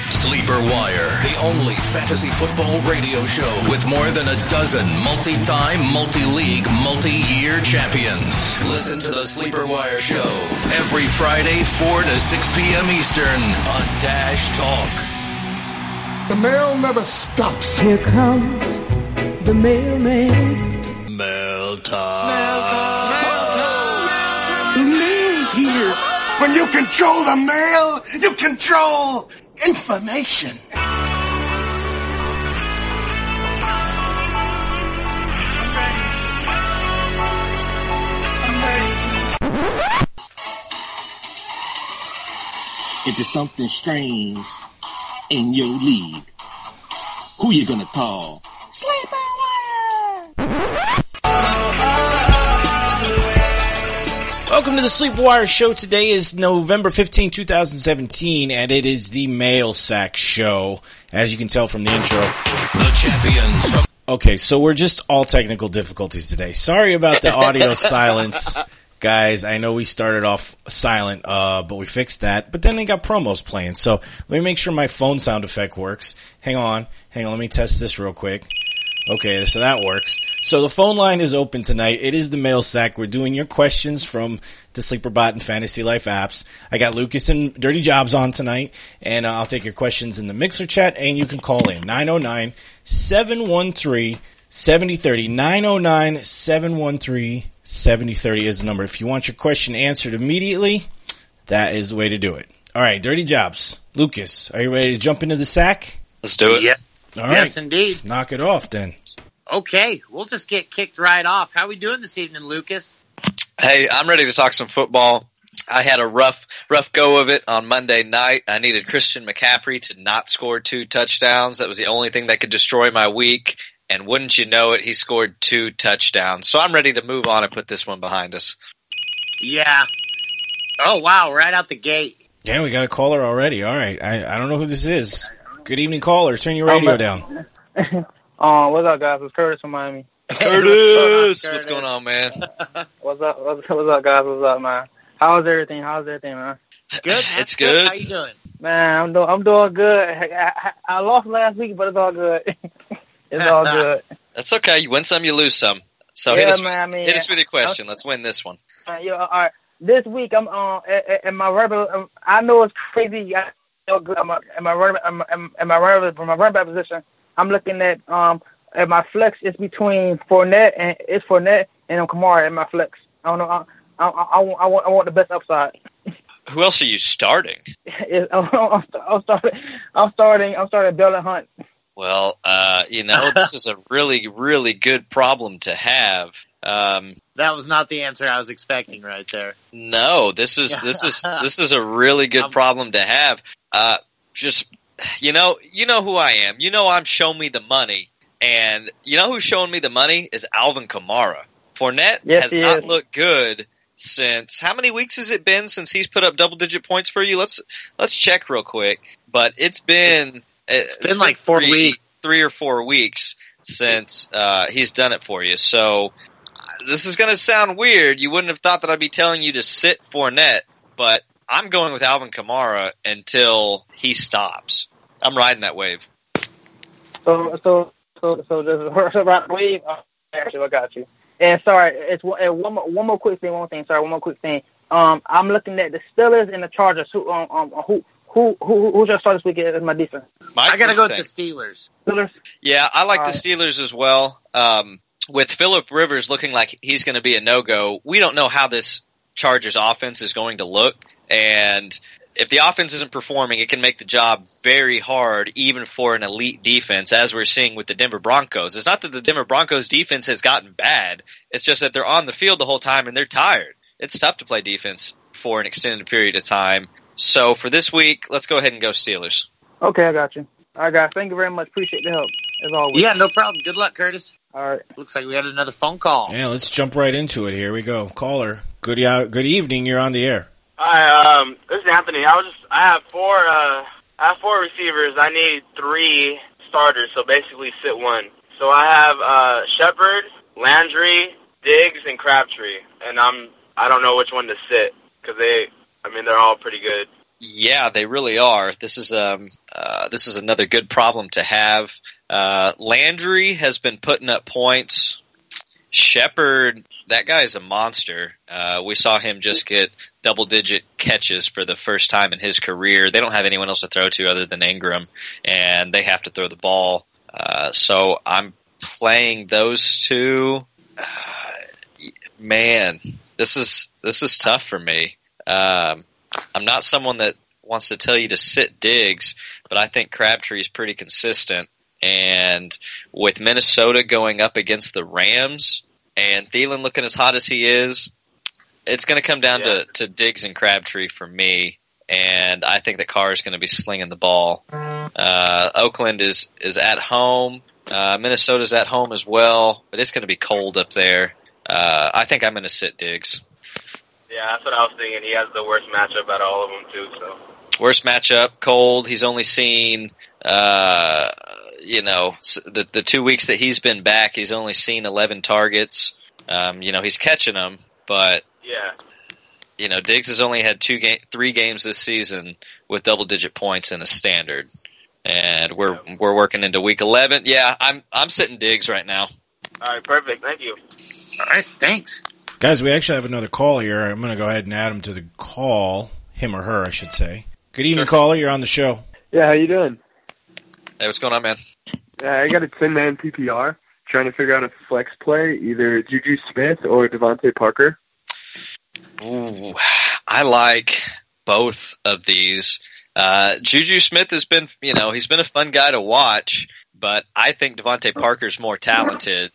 Sleeper Wire, the only fantasy football radio show with more than a dozen multi-time, multi-league, multi-year champions. Listen to the Sleeper Wire show every Friday, 4 to 6 p.m. Eastern on Dash Talk. The mail never stops. Here comes the mailman. Mail time. Mail time. Mail time. Mail time. The mail's here. When you control the mail, you control information. If there's something strange in your league, who you gonna call? Sleeper Wire! Welcome to the Sleeper Wire show. Today is November 15, 2017, and it is the Mail Sack Show, as you can tell from the intro. The champions from... Okay, so we're just all technical difficulties today. Sorry about the audio silence. Guys, I know we started off silent, but we fixed that. But then they got promos playing, so let me make sure my phone sound effect works. Hang on, let me test this real quick. Okay, so that works. So the phone line is open tonight. It is the Mail Sack. We're doing your questions from the SleeperBot and Fantasy Life apps. I got Lucas and Dirty Jobs on tonight, and I'll take your questions in the Mixer chat, and you can call in. 909-713-7030. 909-713-7030 is the number. If you want your question answered immediately, that is the way to do it. All right, Dirty Jobs. Lucas, are you ready to jump into the sack? Let's do it. Yeah. All right. Yes, indeed. Knock it off, then. Okay, we'll just get kicked right off. How we doing this evening, Lucas? Hey, I'm ready to talk some football. I had a rough go of it on Monday night. I needed Christian McCaffrey to not score 2 touchdowns. That was the only thing that could destroy my week. And wouldn't you know it, he scored 2 touchdowns. So I'm ready to move on and put this one behind us. Yeah. Oh, wow, right out the gate. Yeah, we got a caller already. All right. I don't know who this is. Good evening, caller. Turn your radio down. What's up, guys? It's Curtis from Miami. Curtis! What's going on, man? What's up, guys? What's up, man? How's everything, man? Good. It's good. How you doing? Man, I'm doing good. I lost last week, but it's all good. It's all good. That's okay. You win some, you lose some. So yeah, hit us with your question. Let's win this one. All right. This week, I'm in my regular. I know it's crazy. I'm my running back position. I'm looking at my flex. It's between Fournette and Kamara in my flex. I don't know. I want the best upside. Who else are you starting? I'm starting Bell and Hunt. Well, this is a really, really good problem to have. That was not the answer I was expecting right there. No, this is a really good problem to have. You know who I am. You know I'm showing me the money, and you know who's showing me the money is Alvin Kamara. Fournette has not looked good since how many weeks has it been since he's put up double-digit points for you? Let's check real quick. But it's been like 4 weeks, 3 or 4 weeks since he's done it for you. So this is going to sound weird. You wouldn't have thought that I'd be telling you to sit Fournette, but I'm going with Alvin Kamara until he stops. I'm riding that wave. So this right wave. I got you. And sorry, it's one more quick thing. I'm looking at the Steelers and the Chargers. Who's your start this week as my defense? I gotta go with the Steelers. Steelers. Yeah, I like the Steelers as well. With Phillip Rivers looking like he's going to be a no-go, we don't know how this Chargers offense is going to look. And if the offense isn't performing, it can make the job very hard, even for an elite defense, as we're seeing with the Denver Broncos. It's not that the Denver Broncos defense has gotten bad. It's just that they're on the field the whole time and they're tired. It's tough to play defense for an extended period of time. So for this week, let's go ahead and go Steelers. Okay, I got you. All right, guys. Thank you very much. Appreciate the help, as always. Yeah, no problem. Good luck, Curtis. All right. Looks like we had another phone call. Yeah, let's jump right into it. Here we go. Caller, good evening. You're on the air. Hi, this is Anthony. I have four receivers. I need 3 starters, so basically sit one. So I have Shepard, Landry, Diggs, and Crabtree, and I don't know which one to sit because they're all pretty good. Yeah, they really are. This is another good problem to have. Landry has been putting up points. Shepard, that guy is a monster. We saw him just get double-digit catches for the first time in his career. They don't have anyone else to throw to other than Ingram, and they have to throw the ball. So I'm playing those two. Man, this is tough for me. I'm not someone that wants to tell you to sit Diggs, but I think Crabtree is pretty consistent. And with Minnesota going up against the Rams and Thielen looking as hot as he is, it's going to come down to Diggs and Crabtree for me. And I think that Carr is going to be slinging the ball. Oakland is at home. Minnesota's at home as well, but it's going to be cold up there. I think I'm going to sit Diggs. Yeah, that's what I was thinking. He has the worst matchup out of all of them, too. So worst matchup, cold. He's only seen, the 2 weeks that he's been back, he's only seen 11 targets. He's catching them, but Diggs has only had 3 games this season with double-digit points in a standard, and we're working into week 11. Yeah, I'm sitting Diggs right now. All right, perfect. Thank you. All right, thanks. Guys, we actually have another call here. I'm going to go ahead and add him to the call. Him or her, I should say. Good evening, caller. You're on the show. Yeah, how you doing? Hey, what's going on, man? I got a 10-man PPR. Trying to figure out a flex play, either Juju Smith or Devontae Parker. Ooh, I like both of these. Juju Smith has been, he's been a fun guy to watch, but I think Devontae Parker's more talented.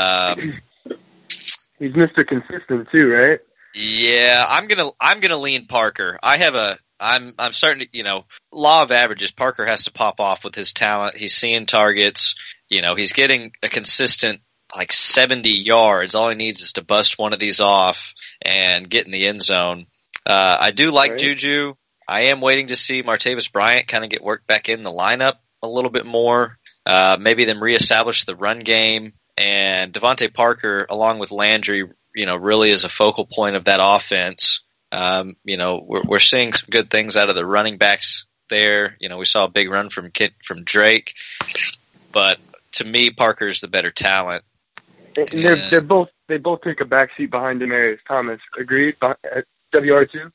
He's Mr. Consistent too, right? Yeah, I'm gonna lean Parker. I'm starting to, law of averages. Parker has to pop off with his talent. He's seeing targets. He's getting a consistent 70 yards. All he needs is to bust one of these off and get in the end zone. I do like Juju. I am waiting to see Martavis Bryant kind of get worked back in the lineup a little bit more. Maybe them reestablish the run game. And Devontae Parker, along with Landry, really is a focal point of that offense. We're seeing some good things out of the running backs there. We saw a big run from Drake, but to me, Parker's the better talent. And they both take a backseat behind Demaryius Thomas. Agreed? WR2.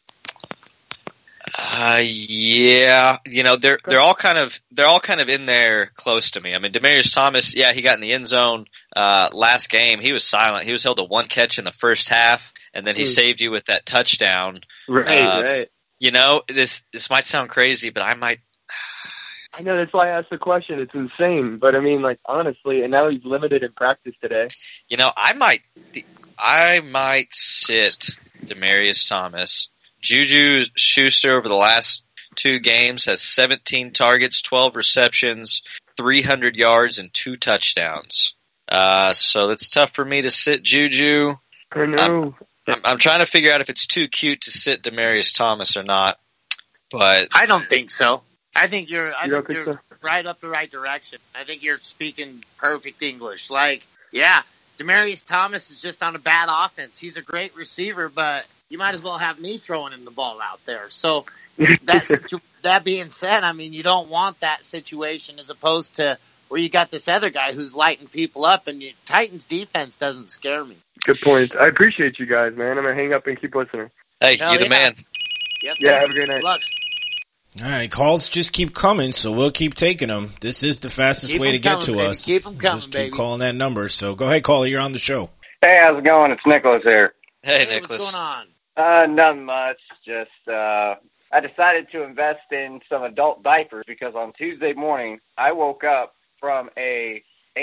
Yeah, they're all kind of in there close to me. I mean, Demaryius Thomas, he got in the end zone last game. He was silent. He was held to one catch in the first half, and then he saved you with that touchdown. Right. This might sound crazy, but I know, that's why I asked the question. It's insane, but I mean, honestly, and now he's limited in practice today. I might sit Demaryius Thomas. Juju Schuster over the last 2 games has 17 targets, 12 receptions, 300 yards, and 2 touchdowns. So it's tough for me to sit Juju. I know. I'm trying to figure out if it's too cute to sit Demaryius Thomas or not. But I don't think so. I think you're so? right up the right direction. I think you're speaking perfect English. Demaryius Thomas is just on a bad offense. He's a great receiver, but you might as well have me throwing him the ball out there. So that being said, I mean, you don't want that situation as opposed to where you got this other guy who's lighting people up, and Titans defense doesn't scare me. Good point. I appreciate you guys, man. I'm going to hang up and keep listening. Hey, you're the man. Yep, have a great night. Luck. All right, calls just keep coming, so we'll keep taking them. This is the fastest way to get to us. Keep them coming, just keep calling that number. So go ahead, caller. You're on the show. Hey, how's it going? It's Nicholas here. Hey, Nicholas. What's going on? Nothing much. Just I decided to invest in some adult diapers because on Tuesday morning I woke up from an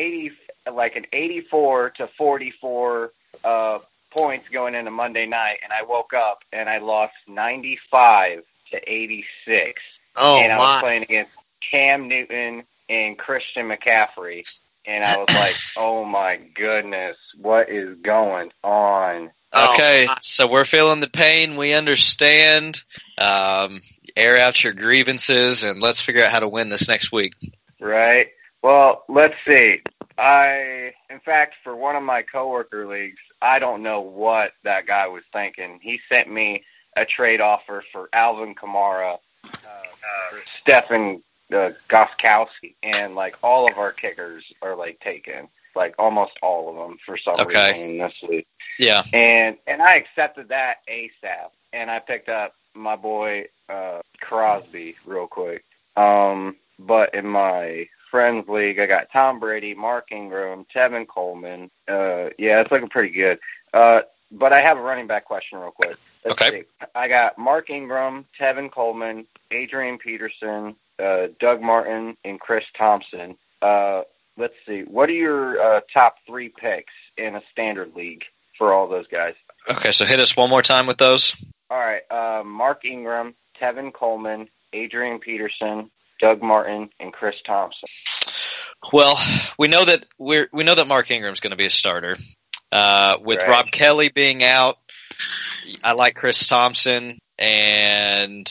84 to 44 points going into Monday night, and I woke up and I lost 95 to 86. And I was playing against Cam Newton and Christian McCaffrey, and I was like, oh my goodness, what is going on? Okay, so we're feeling the pain. We understand. Air out your grievances, and let's figure out how to win this next week. Right. Well, let's see. In fact, for one of my coworker leagues, I don't know what that guy was thinking. He sent me a trade offer for Alvin Kamara Stefan Gostkowski, and like all of our kickers are like taken, like almost all of them for some reason this week. Yeah, and I accepted that ASAP, and I picked up my boy Crosby real quick. But in my friends league, I got Tom Brady, Mark Ingram, Tevin Coleman. Yeah, it's looking pretty good. But I have a running back question real quick. Let's see. I got Mark Ingram, Tevin Coleman, Adrian Peterson, Doug Martin, and Chris Thompson. Let's see. What are your top 3 picks in a standard league for all those guys? Okay, so hit us one more time with those. All right. Mark Ingram, Tevin Coleman, Adrian Peterson, Doug Martin, and Chris Thompson. Well, we know that Mark Ingram's going to be a starter. With Rob Kelly being out, I like Chris Thompson. And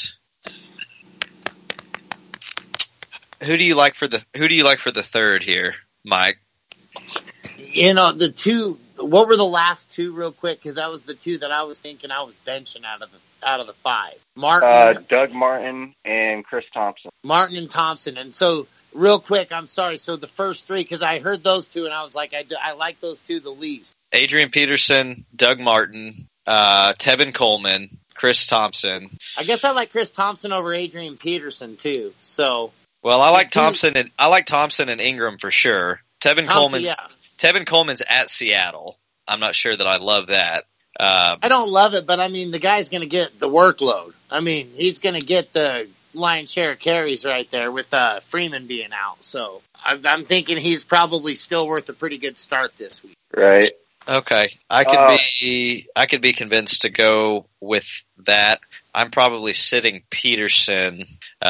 who do you like for the third here, Mike? The two. What were the last 2 real quick? Because that was the 2 that I was thinking I was benching out of the 5. Doug Martin and Chris Thompson. Martin and Thompson. And so, real quick, I'm sorry. So the first 3, because I heard those 2, and I was like, I like those 2 the least. Adrian Peterson, Doug Martin, Tevin Coleman, Chris Thompson. I guess I like Chris Thompson over Adrian Peterson too. So, well, I like Thompson and Ingram for sure. Tevin Coleman's at Seattle. I'm not sure that I love that. I don't love it, but I mean, the guy's going to get the workload. I mean, he's going to get the lion's share of carries right there with Freeman being out. So I'm thinking he's probably still worth a pretty good start this week. Right. Okay. I could be convinced to go with that. I'm probably sitting Peterson.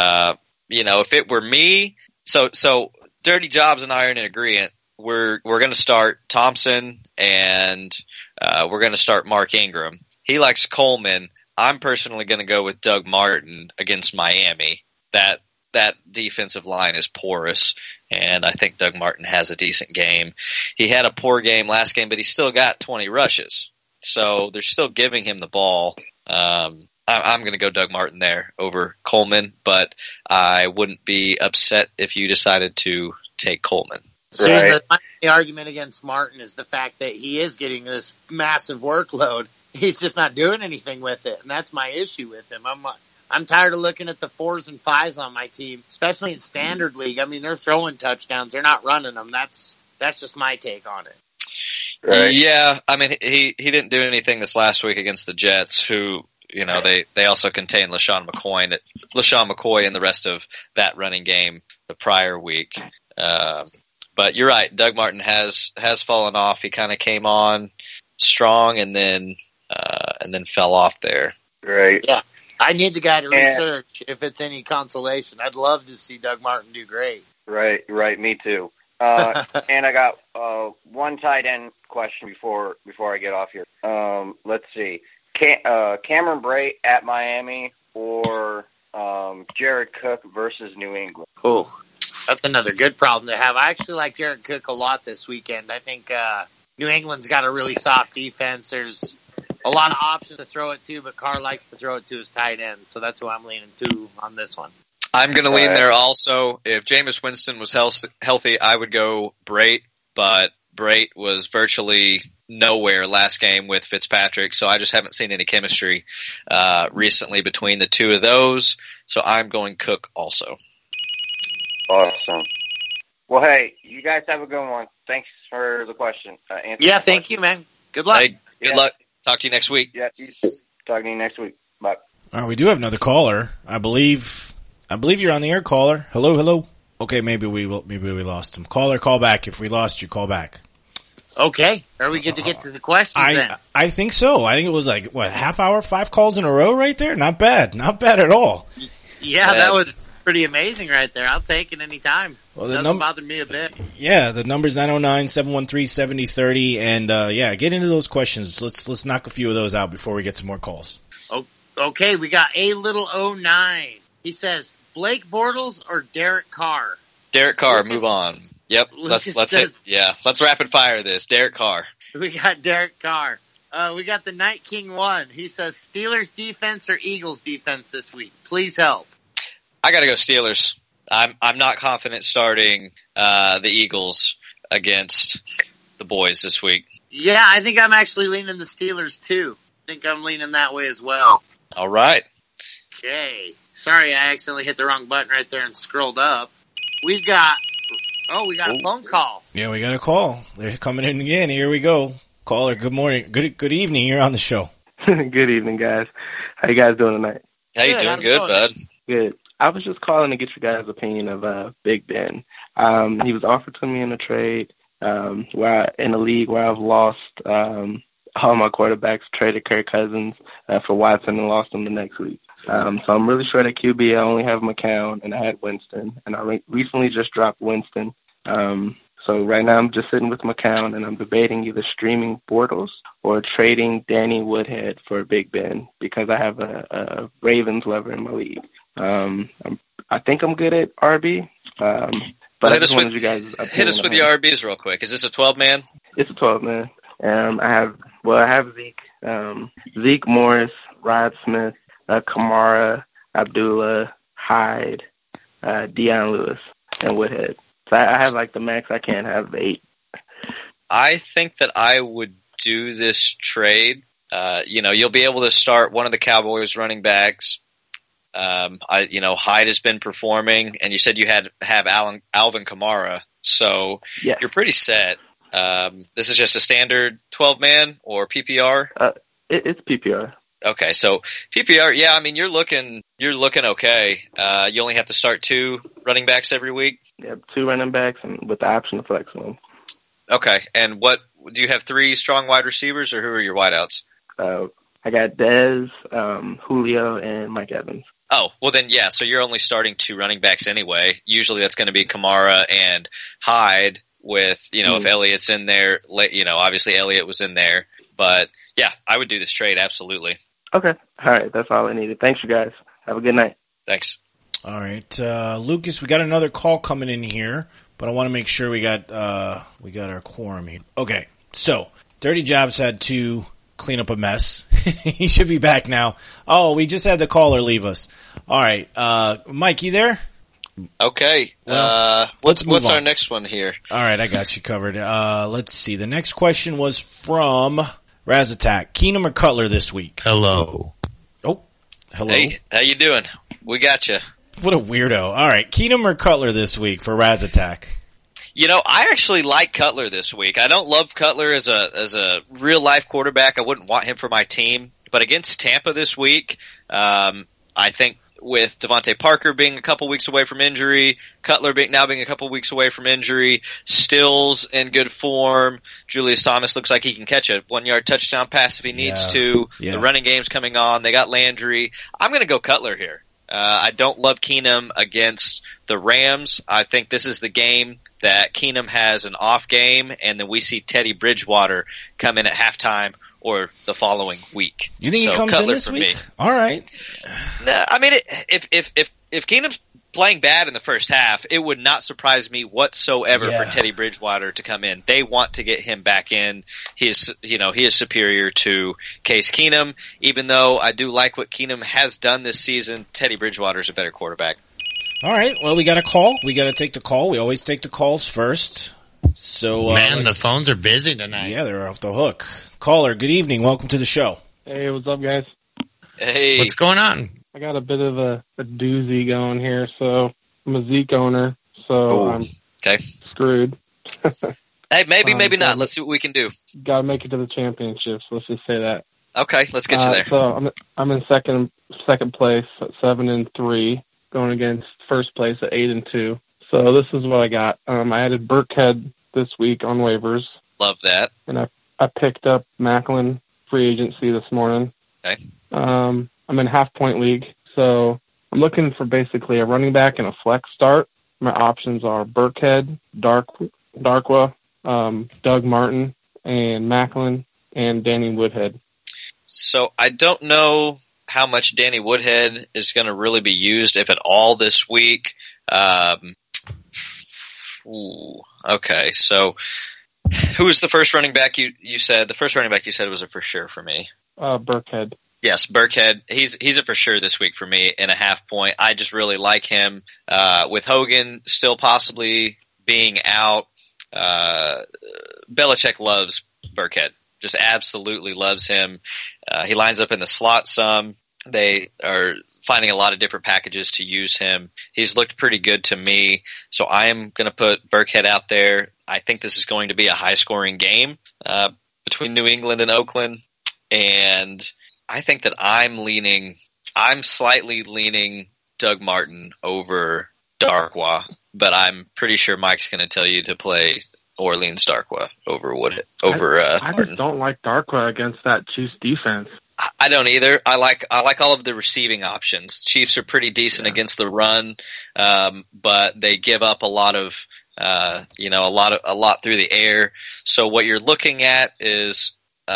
If it were me, so Dirty Jobs and I are in agreement. We're going to start Thompson and we're going to start Mark Ingram. He likes Coleman. I'm personally going to go with Doug Martin against Miami. That defensive line is porous, and I think Doug Martin has a decent game. He had a poor game last game, but he still got 20 rushes. So they're still giving him the ball. I'm going to go Doug Martin there over Coleman, but I wouldn't be upset if you decided to take Coleman. See, the argument against Martin is the fact that he is getting this massive workload. He's just not doing anything with it, and that's my issue with him. I'm tired of looking at the 4s and 5s on my team, especially in standard league. I mean, they're throwing touchdowns; they're not running them. That's just my take on it. Right. Yeah, I mean, he didn't do anything this last week against the Jets, who they also contained LaShawn McCoy and the rest of that running game the prior week. But you're right. Doug Martin has fallen off. He kind of came on strong and then fell off there. Right. Yeah. I need the guy to research if it's any consolation. I'd love to see Doug Martin do great. Right. Me too. And I got one tight end question before I get off here. Let's see. Cameron Brate at Miami or Jared Cook versus New England? Oh. That's another good problem to have. I actually like Jared Cook a lot this weekend. I think New England's got a really soft defense. There's a lot of options to throw it to, but Carr likes to throw it to his tight end, so that's who I'm leaning to on this one. I'm going to lean there also. If Jameis Winston was healthy, I would go Brate, but Brate was virtually nowhere last game with Fitzpatrick, so I just haven't seen any chemistry recently between the two of those, so I'm going Cook also. Awesome. Well, hey, you guys have a good one. Thanks for the question. Thank you, man. Good luck. Hey, good luck. Talk to you next week. Yeah, talk to you next week. Bye. All right, we do have another caller. I believe you're on the air, caller. Hello. Okay, maybe we lost him. Caller, call back. If we lost you, call back. Okay. Are we good to get to the questions then? I think so. I think it was half hour, 5 calls in a row right there? Not bad. Not bad at all. Yeah, that was pretty amazing right there. I'll take it any time. Well, doesn't bother me a bit. Yeah, the number's 909-713-7030, and get into those questions. Let's knock a few of those out before we get some more calls. Okay, we got A09. He says Blake Bortles or Derek Carr. Derek Carr, move on. Yep, let's hit. Yeah, let's rapid fire this. Derek Carr. We got Derek Carr. We got the Night King 1. He says Steelers defense or Eagles defense this week. Please help. I got to go Steelers. I'm not confident starting the Eagles against the boys this week. Yeah, I think I'm actually leaning the Steelers too. I think I'm leaning that way as well. All right. Okay. Sorry, I accidentally hit the wrong button right there and scrolled up. We got a phone call. Yeah, we got a call. They're coming in again. Here we go. Caller, good morning. Good evening. You're on the show. Good evening, guys. How you guys doing tonight? How you doing? Good, bud. Good. I was just calling to get your guys' opinion of Big Ben. He was offered to me in a trade in a league where I've lost all my quarterbacks, traded Kirk Cousins for Watson and lost him the next week. So I'm really short at QB. I only have McCown, and I had Winston, and I recently just dropped Winston. So right now I'm just sitting with McCown, and I'm debating either streaming Bortles or trading Danny Woodhead for Big Ben because I have a Ravens lover in my league. I think I'm good at RB, but I just wanted you guys. Hit us with your RBs real quick. Is this a 12-man? It's a 12-man. I have Zeke Morris, Rod Smith, Kamara, Abdullah, Hyde, Deion Lewis, and Woodhead. So I have like the max. I can't have 8. I think that I would do this trade. You'll be able to start one of the Cowboys running backs. Hyde has been performing, and you said you have Alvin Kamara, so You're pretty set. This is just a standard 12-man or PPR? It's PPR. Okay, so PPR, yeah, I mean, you're looking okay. You only have to start 2 running backs every week? Yeah, 2 running backs and with the option to flex them. Okay, and what do you have 3 strong wide receivers, or who are your wideouts? I got Dez, Julio, and Mike Evans. Oh, well then, yeah, so you're only starting 2 running backs anyway. Usually that's going to be Kamara and Hyde with, if Elliott's in there, obviously Elliott was in there. But, yeah, I would do this trade, absolutely. Okay. All right, that's all I needed. Thanks, you guys. Have a good night. Thanks. All right, Lucas, we got another call coming in here, but I want to make sure we got our quorum here. Okay, so Dirty Jobs had to clean up a mess. He should be back now. Oh, we just had the caller leave us. All right, Mike, you there? Okay. What's our next one here? All right, I got you covered. Let's see. The next question was from Raz Attack. Keenum or Cutler this week? Hello. Oh, hello. Hey, how you doing? We got you. What a weirdo. All right, Keenum or Cutler this week for Raz Attack? I actually like Cutler this week. I don't love Cutler as a real life quarterback. I wouldn't want him for my team. But against Tampa this week, I think with Devontae Parker being a couple weeks away from injury, Cutler being a couple weeks away from injury, Stills in good form, Julius Thomas looks like he can catch a 1-yard touchdown pass if he needs to. Yeah. The running game's coming on. They got Landry. I'm going to go Cutler here. I don't love Keenum against the Rams. I think this is the game that Keenum has an off game, and then we see Teddy Bridgewater come in at halftime or the following week. You think he comes Cutler in this week? All right. No, I mean, if Keenum's playing bad in the first half, it would not surprise me whatsoever for Teddy Bridgewater to come in. They want to get him back in. He is superior to Case Keenum. Even though I do like what Keenum has done this season, Teddy Bridgewater is a better quarterback. All right. Well, we got a call. We got to take the call. We always take the calls first. So, man, the phones are busy tonight. Yeah, they're off the hook. Caller, good evening. Welcome to the show. Hey, what's up, guys? Hey. What's going on? I got a bit of a doozy going here. So I'm a Zeke owner, so I'm screwed. Hey, maybe not. Let's see what we can do. Got to make it to the championships. Let's just say that. Okay, let's get you there. So I'm in second place at 7-3, going against first place at 8-2. So this is what I got. I added Burkhead this week on waivers. Love that. And I picked up Macklin free agency this morning. Okay. I'm in half-point league, so I'm looking for basically a running back and a flex start. My options are Burkhead, Darkwa, Doug Martin, and Macklin, and Danny Woodhead. So I don't know how much Danny Woodhead is going to really be used, if at all, this week. Okay, so who was the first running back you said? The first running back you said was a for sure for me. Burkhead. Yes, Burkhead. He's a for sure this week for me in a half point. I just really like him. With Hogan still possibly being out, Belichick loves Burkhead. Just absolutely loves him. He lines up in the slot some. They are finding a lot of different packages to use him. He's looked pretty good to me, so I am going to put Burkhead out there. I think this is going to be a high-scoring game between New England and Oakland, and I think that I'm slightly leaning Doug Martin over Darkwa, but I'm pretty sure Mike's going to tell you to play Orleans Darkwa over I Martin. just don't like Darkwa against that Chiefs defense. I don't either. I like all of the receiving options. Chiefs are pretty decent against the run, but they give up a lot of a lot through the air. So what you're looking at is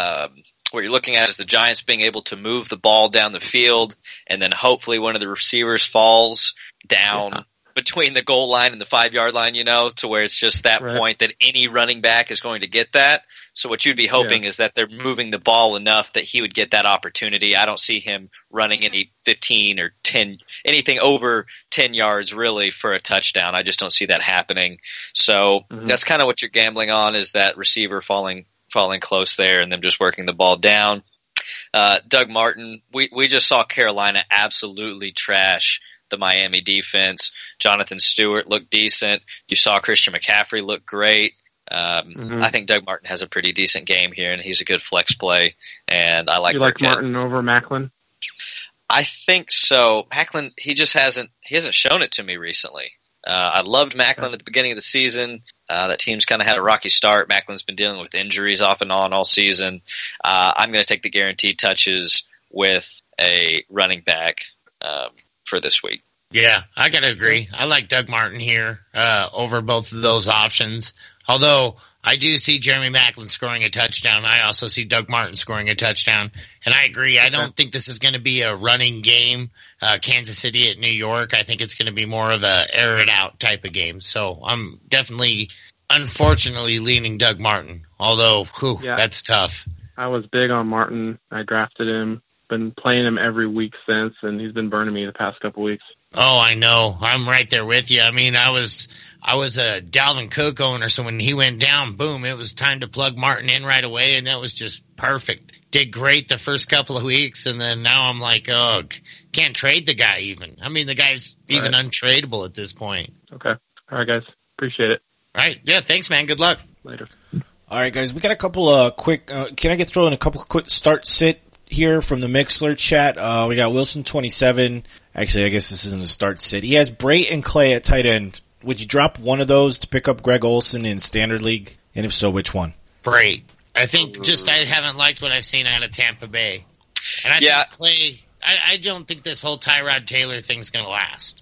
the Giants being able to move the ball down the field, and then hopefully one of the receivers falls down between the goal line and the 5-yard line, to where it's just that point that any running back is going to get that. So what you'd be hoping is that they're moving the ball enough that he would get that opportunity. I don't see him running any 15 or 10, anything over 10 yards really for a touchdown. I just don't see that happening. So that's kind of what you're gambling on, is that receiver falling close there and them just working the ball down. Doug Martin, we just saw Carolina absolutely trash the Miami defense. Jonathan Stewart looked decent. You saw Christian McCaffrey look great. I think Doug Martin has a pretty decent game here, and he's a good flex play. And I like. You like Martin over Macklin? I think so. Macklin, he hasn't shown it to me recently. I loved Macklin at the beginning of the season. That team's kind of had a rocky start. Macklin's been dealing with injuries off and on all season. I'm going to take the guaranteed touches with a running back for this week. Yeah, I got to agree. I like Doug Martin here over both of those options. Although I do see Jeremy Macklin scoring a touchdown. I also see Doug Martin scoring a touchdown. And I agree. I don't think this is going to be a running game, Kansas City at New York. I think it's going to be more of a air it out type of game. So I'm definitely, unfortunately, leaning Doug Martin. Although, that's tough. I was big on Martin. I drafted him. Been playing him every week since, and he's been burning me the past couple weeks. Oh, I know. I'm right there with you. I mean, I was a Dalvin Cook owner, so when he went down, boom, it was time to plug Martin in right away, and that was just perfect. Did great the first couple of weeks, and then now I'm like, oh, can't trade the guy even. I mean, the guy's even untradeable at this point. Okay. All right, guys. Appreciate it. All right. Yeah, thanks, man. Good luck. Later. All right, guys. We got a couple quick can I throw in a couple quick start-sit here from the Mixler chat? We got Wilson 27. Actually, I guess this isn't a start-sit. He has Brait and Clay at tight end. Would you drop one of those to pick up Greg Olsen in Standard League? And if so, which one? Brait. I think I haven't liked what I've seen out of Tampa Bay. And I think Clay, I don't think this whole Tyrod Taylor thing's going to last.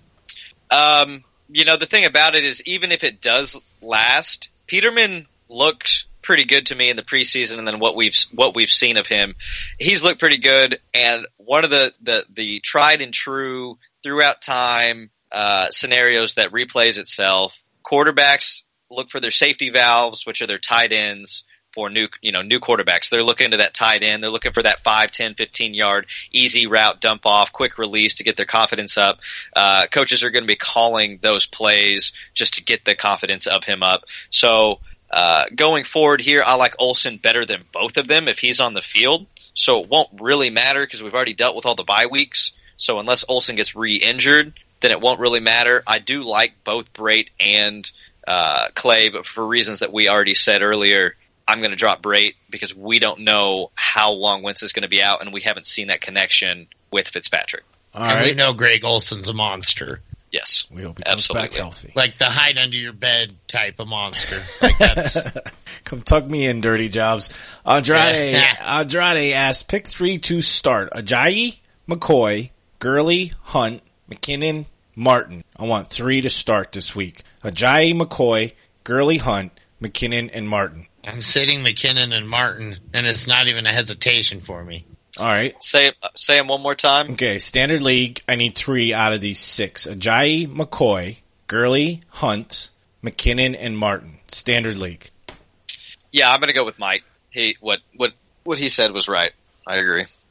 The thing about it is, even if it does last, Peterman looked pretty good to me in the preseason, and then what we've seen of him, he's looked pretty good. And one of the tried and true throughout time scenarios that replays itself, quarterbacks look for their safety valves, which are their tight ends. For new quarterbacks, they're looking to that tight end. They're looking for that 5, 10, 15-yard easy route, dump off, quick release to get their confidence up. Coaches are going to be calling those plays just to get the confidence of him up. So going forward here, I like Olsen better than both of them if he's on the field. So it won't really matter because we've already dealt with all the bye weeks. So unless Olsen gets re-injured, then it won't really matter. I do like both Brait and Clay, but for reasons that we already said earlier, I'm going to drop Brait because we don't know how long Wentz is going to be out, and we haven't seen that connection with Fitzpatrick. All right. We know Greg Olsen's a monster. Yes. We hope he comes back healthy. Like the hide under your bed type of monster. Like that's... Come tuck me in, Dirty Jobs. Andrade asks, pick 3 to start. Ajayi, McCoy, Gurley, Hunt, McKinnon, Martin. I want 3 to start this week. Ajayi, McCoy, Gurley, Hunt, McKinnon, and Martin. I'm sitting McKinnon and Martin, and it's not even a hesitation for me. All right. Say them one more time. Okay, Standard League, I need 3 out of these 6. Ajayi, McCoy, Gurley, Hunt, McKinnon, and Martin. Standard League. Yeah, I'm going to go with Mike. What he said was right. I agree.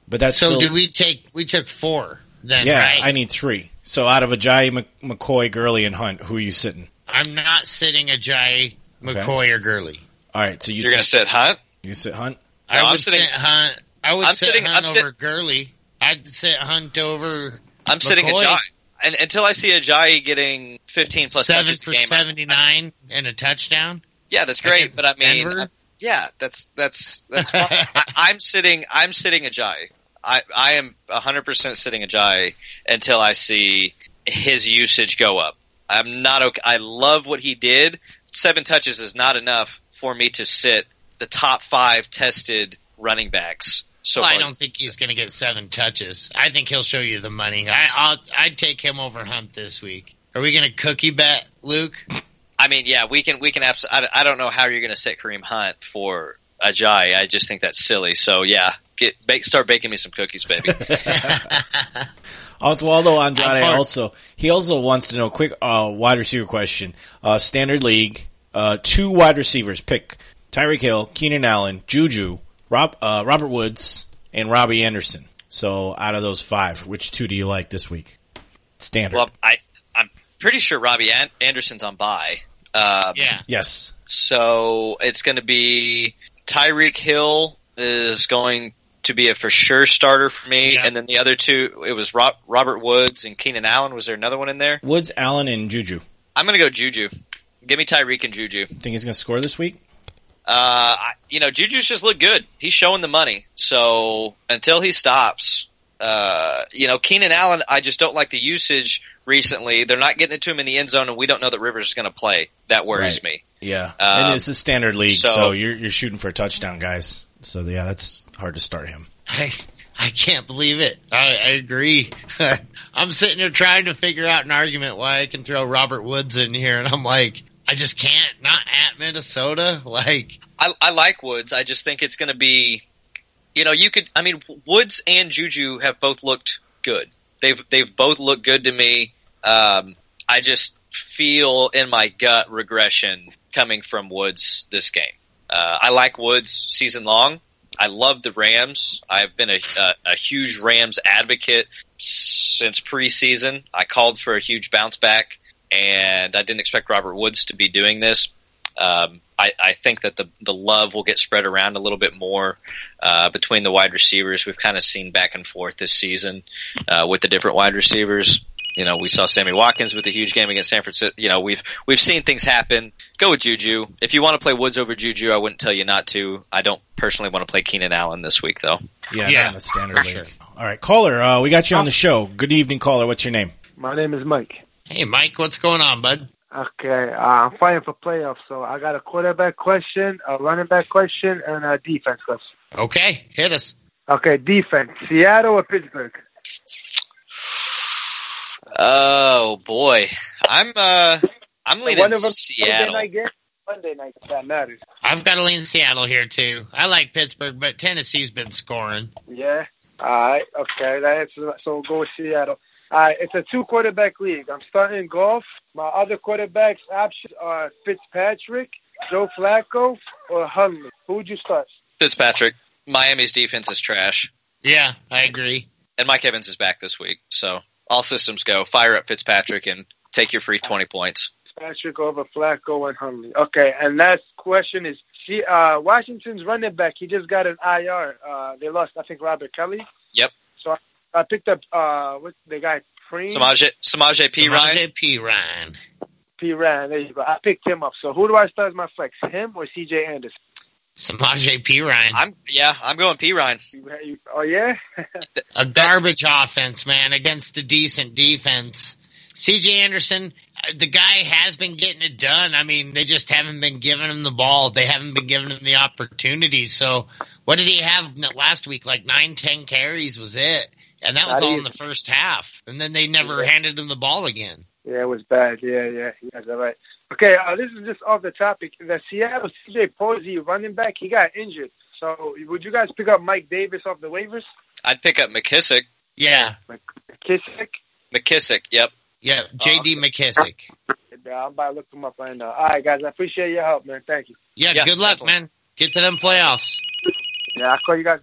But that's so. still, We took 4 then, yeah, right? I need 3. So out of Ajayi, McCoy, Gurley, and Hunt, who are you sitting? I'm not sitting Ajayi, McCoy, or Gurley. All right, so you're going to sit Hunt? You sit Hunt? No, I would sit Hunt. I would sit Hunt over Gurley. I'd sit Hunt over. I'm McCoy. sitting Ajayi, and until I see Ajayi getting 15 plus 7 touches for a game, 79 and a touchdown. Yeah, that's great. But I mean, that's fine. I'm sitting Ajayi. I am 100% sitting Ajayi until I see his usage go up. I'm not okay. I love what he did. 7 touches is not enough for me to sit the top 5 tested running backs. So I don't think he's going to get 7 touches. I think he'll show you the money. I'd take him over Hunt this week. Are we going to cookie bet, Luke? I mean, yeah, we can absolutely. I don't know how you're going to sit Kareem Hunt for Ajayi. I just think that's silly. So yeah, start baking me some cookies, baby. Oswaldo Andrade also wants to know, quick wide receiver question. Standard league, 2 wide receivers. Pick Tyreek Hill, Keenan Allen, Juju, Robert Woods, and Robbie Anderson. So out of those 5, which 2 do you like this week? Standard. Well, I'm pretty sure Robbie Anderson's on bye. Yeah. Yes. So it's going to be Tyreek Hill is going to be a for sure starter for me, and then the other 2, it was Robert Woods and Keenan Allen. Was there another one in there? Woods, Allen, and Juju. I'm going to go Juju. Give me Tyreek and Juju. Think he's going to score this week? Juju's just looked good. He's showing the money. So until he stops, Keenan Allen, I just don't like the usage recently. They're not getting it to him in the end zone, and we don't know that Rivers is going to play. That worries me. Yeah, and it's a standard league, so you're shooting for a touchdown, guys. So yeah, that's hard to start him. I can't believe it. I agree. I'm sitting here trying to figure out an argument why I can throw Robert Woods in here, and I'm like, I just can't. Not at Minnesota. I like Woods. I just think it's going to be, Woods and Juju have both looked good. They've both looked good to me. I just feel in my gut regression coming from Woods this game. I like Woods season long. I love the Rams. I've been a huge Rams advocate since preseason. I called for a huge bounce back, and I didn't expect Robert Woods to be doing this. I think that the love will get spread around a little bit more between the wide receivers. We've kind of seen back and forth this season with the different wide receivers. We saw Sammy Watkins with a huge game against San Francisco. We've seen things happen. Go with Juju. If you want to play Woods over Juju, I wouldn't tell you not to. I don't personally want to play Keenan Allen this week, though. Yeah, not in the standard league. Sure. All right, caller, we got you on the show. Good evening, caller. What's your name? My name is Mike. Hey, Mike, what's going on, bud? Okay, I'm fighting for playoffs, so I got a quarterback question, a running back question, and a defense question. Okay, hit us. Okay, defense, Seattle or Pittsburgh? Oh boy, I'm leaning Seattle. Monday night, if that matters. I've got to lean Seattle here too. I like Pittsburgh, but Tennessee's been scoring. Yeah. All right. Okay. So we'll go with Seattle. All right. It's a 2-quarterback league. I'm starting golf. My other quarterbacks options are Fitzpatrick, Joe Flacco, or Hundley. Who would you start? Fitzpatrick. Miami's defense is trash. Yeah, I agree. And Mike Evans is back this week, so all systems go. Fire up Fitzpatrick and take your free 20 points. Fitzpatrick over Flacco and Hundley. Okay, and last question is, Washington's running back, he just got an IR. They lost, I think, Robert Kelly. Yep. So I picked up what's the guy? Samaje Perine. Perine, there you go. I picked him up. So who do I start as my flex, him or C.J. Anderson? Samaje Perine. I'm going Perine. Oh, yeah? A garbage offense, man, against a decent defense. C.J. Anderson, the guy has been getting it done. I mean, they just haven't been giving him the ball. They haven't been giving him the opportunity. So what did he have last week? Like 9-10 carries was it. And that was all in the first half. And then they never handed him the ball again. Yeah, it was bad. Yeah. You guys are right. Okay, this is just off the topic. The Seattle C.J. Posey running back, he got injured. So would you guys pick up Mike Davis off the waivers? I'd pick up McKissick. Yeah. McKissick, yep. Yeah, J.D. McKissick. I'm about to look him up right now. All right, guys, I appreciate your help, man. Thank you. Yeah, good luck, man. Get to them playoffs. Yeah, I'll call you guys next week.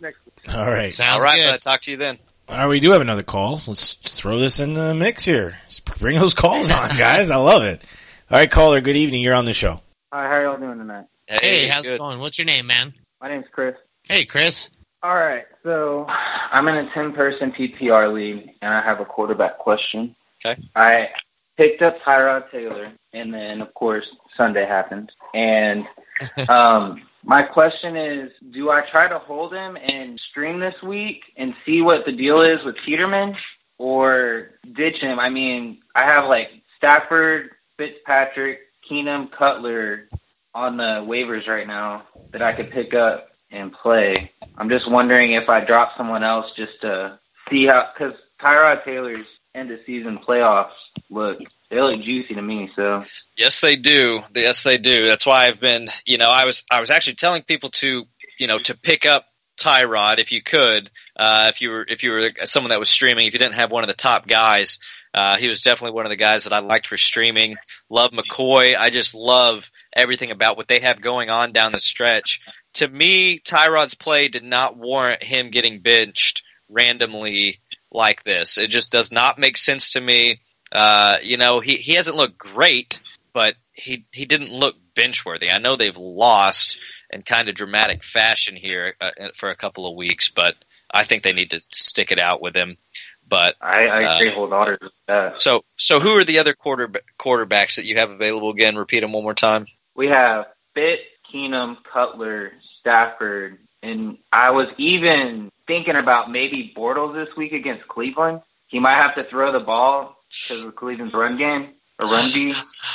All right. All right, good. I'll talk to you then. All right, we do have another call. Let's throw this in the mix here. Just bring those calls on, guys. I love it. All right, caller, good evening. You're on the show. Hi, how y'all doing tonight? Hey, how's it going? What's your name, man? My name's Chris. Hey, Chris. All right, so I'm in a 10-person PPR league, and I have a quarterback question. Okay. I picked up Tyrod Taylor, and then, of course, Sunday happened. And my question is, do I try to hold him and stream this week and see what the deal is with Peterman, or ditch him? I mean, I have, Stafford, Fitzpatrick, Keenum, Cutler on the waivers right now that I could pick up and play. I'm just wondering if I drop someone else just to see how, because Tyrod Taylor's end of season playoffs look juicy to me. So yes, they do. Yes, they do. That's why I've been, I was actually telling people to pick up Tyrod if you could, if you were someone that was streaming, if you didn't have one of the top guys. He was definitely one of the guys that I liked for streaming. Love McCoy. I just love everything about what they have going on down the stretch. To me, Tyrod's play did not warrant him getting benched randomly like this. It just does not make sense to me. He hasn't looked great, but he didn't look bench-worthy. I know they've lost in kind of dramatic fashion here for a couple of weeks, but I think they need to stick it out with him. But I agree wholeheartedly with that. So who are the other quarterbacks that you have available again? Repeat them one more time. We have Fitz, Keenum, Cutler, Stafford, and I was even thinking about maybe Bortles this week against Cleveland. He might have to throw the ball because of Cleveland's run game or run D.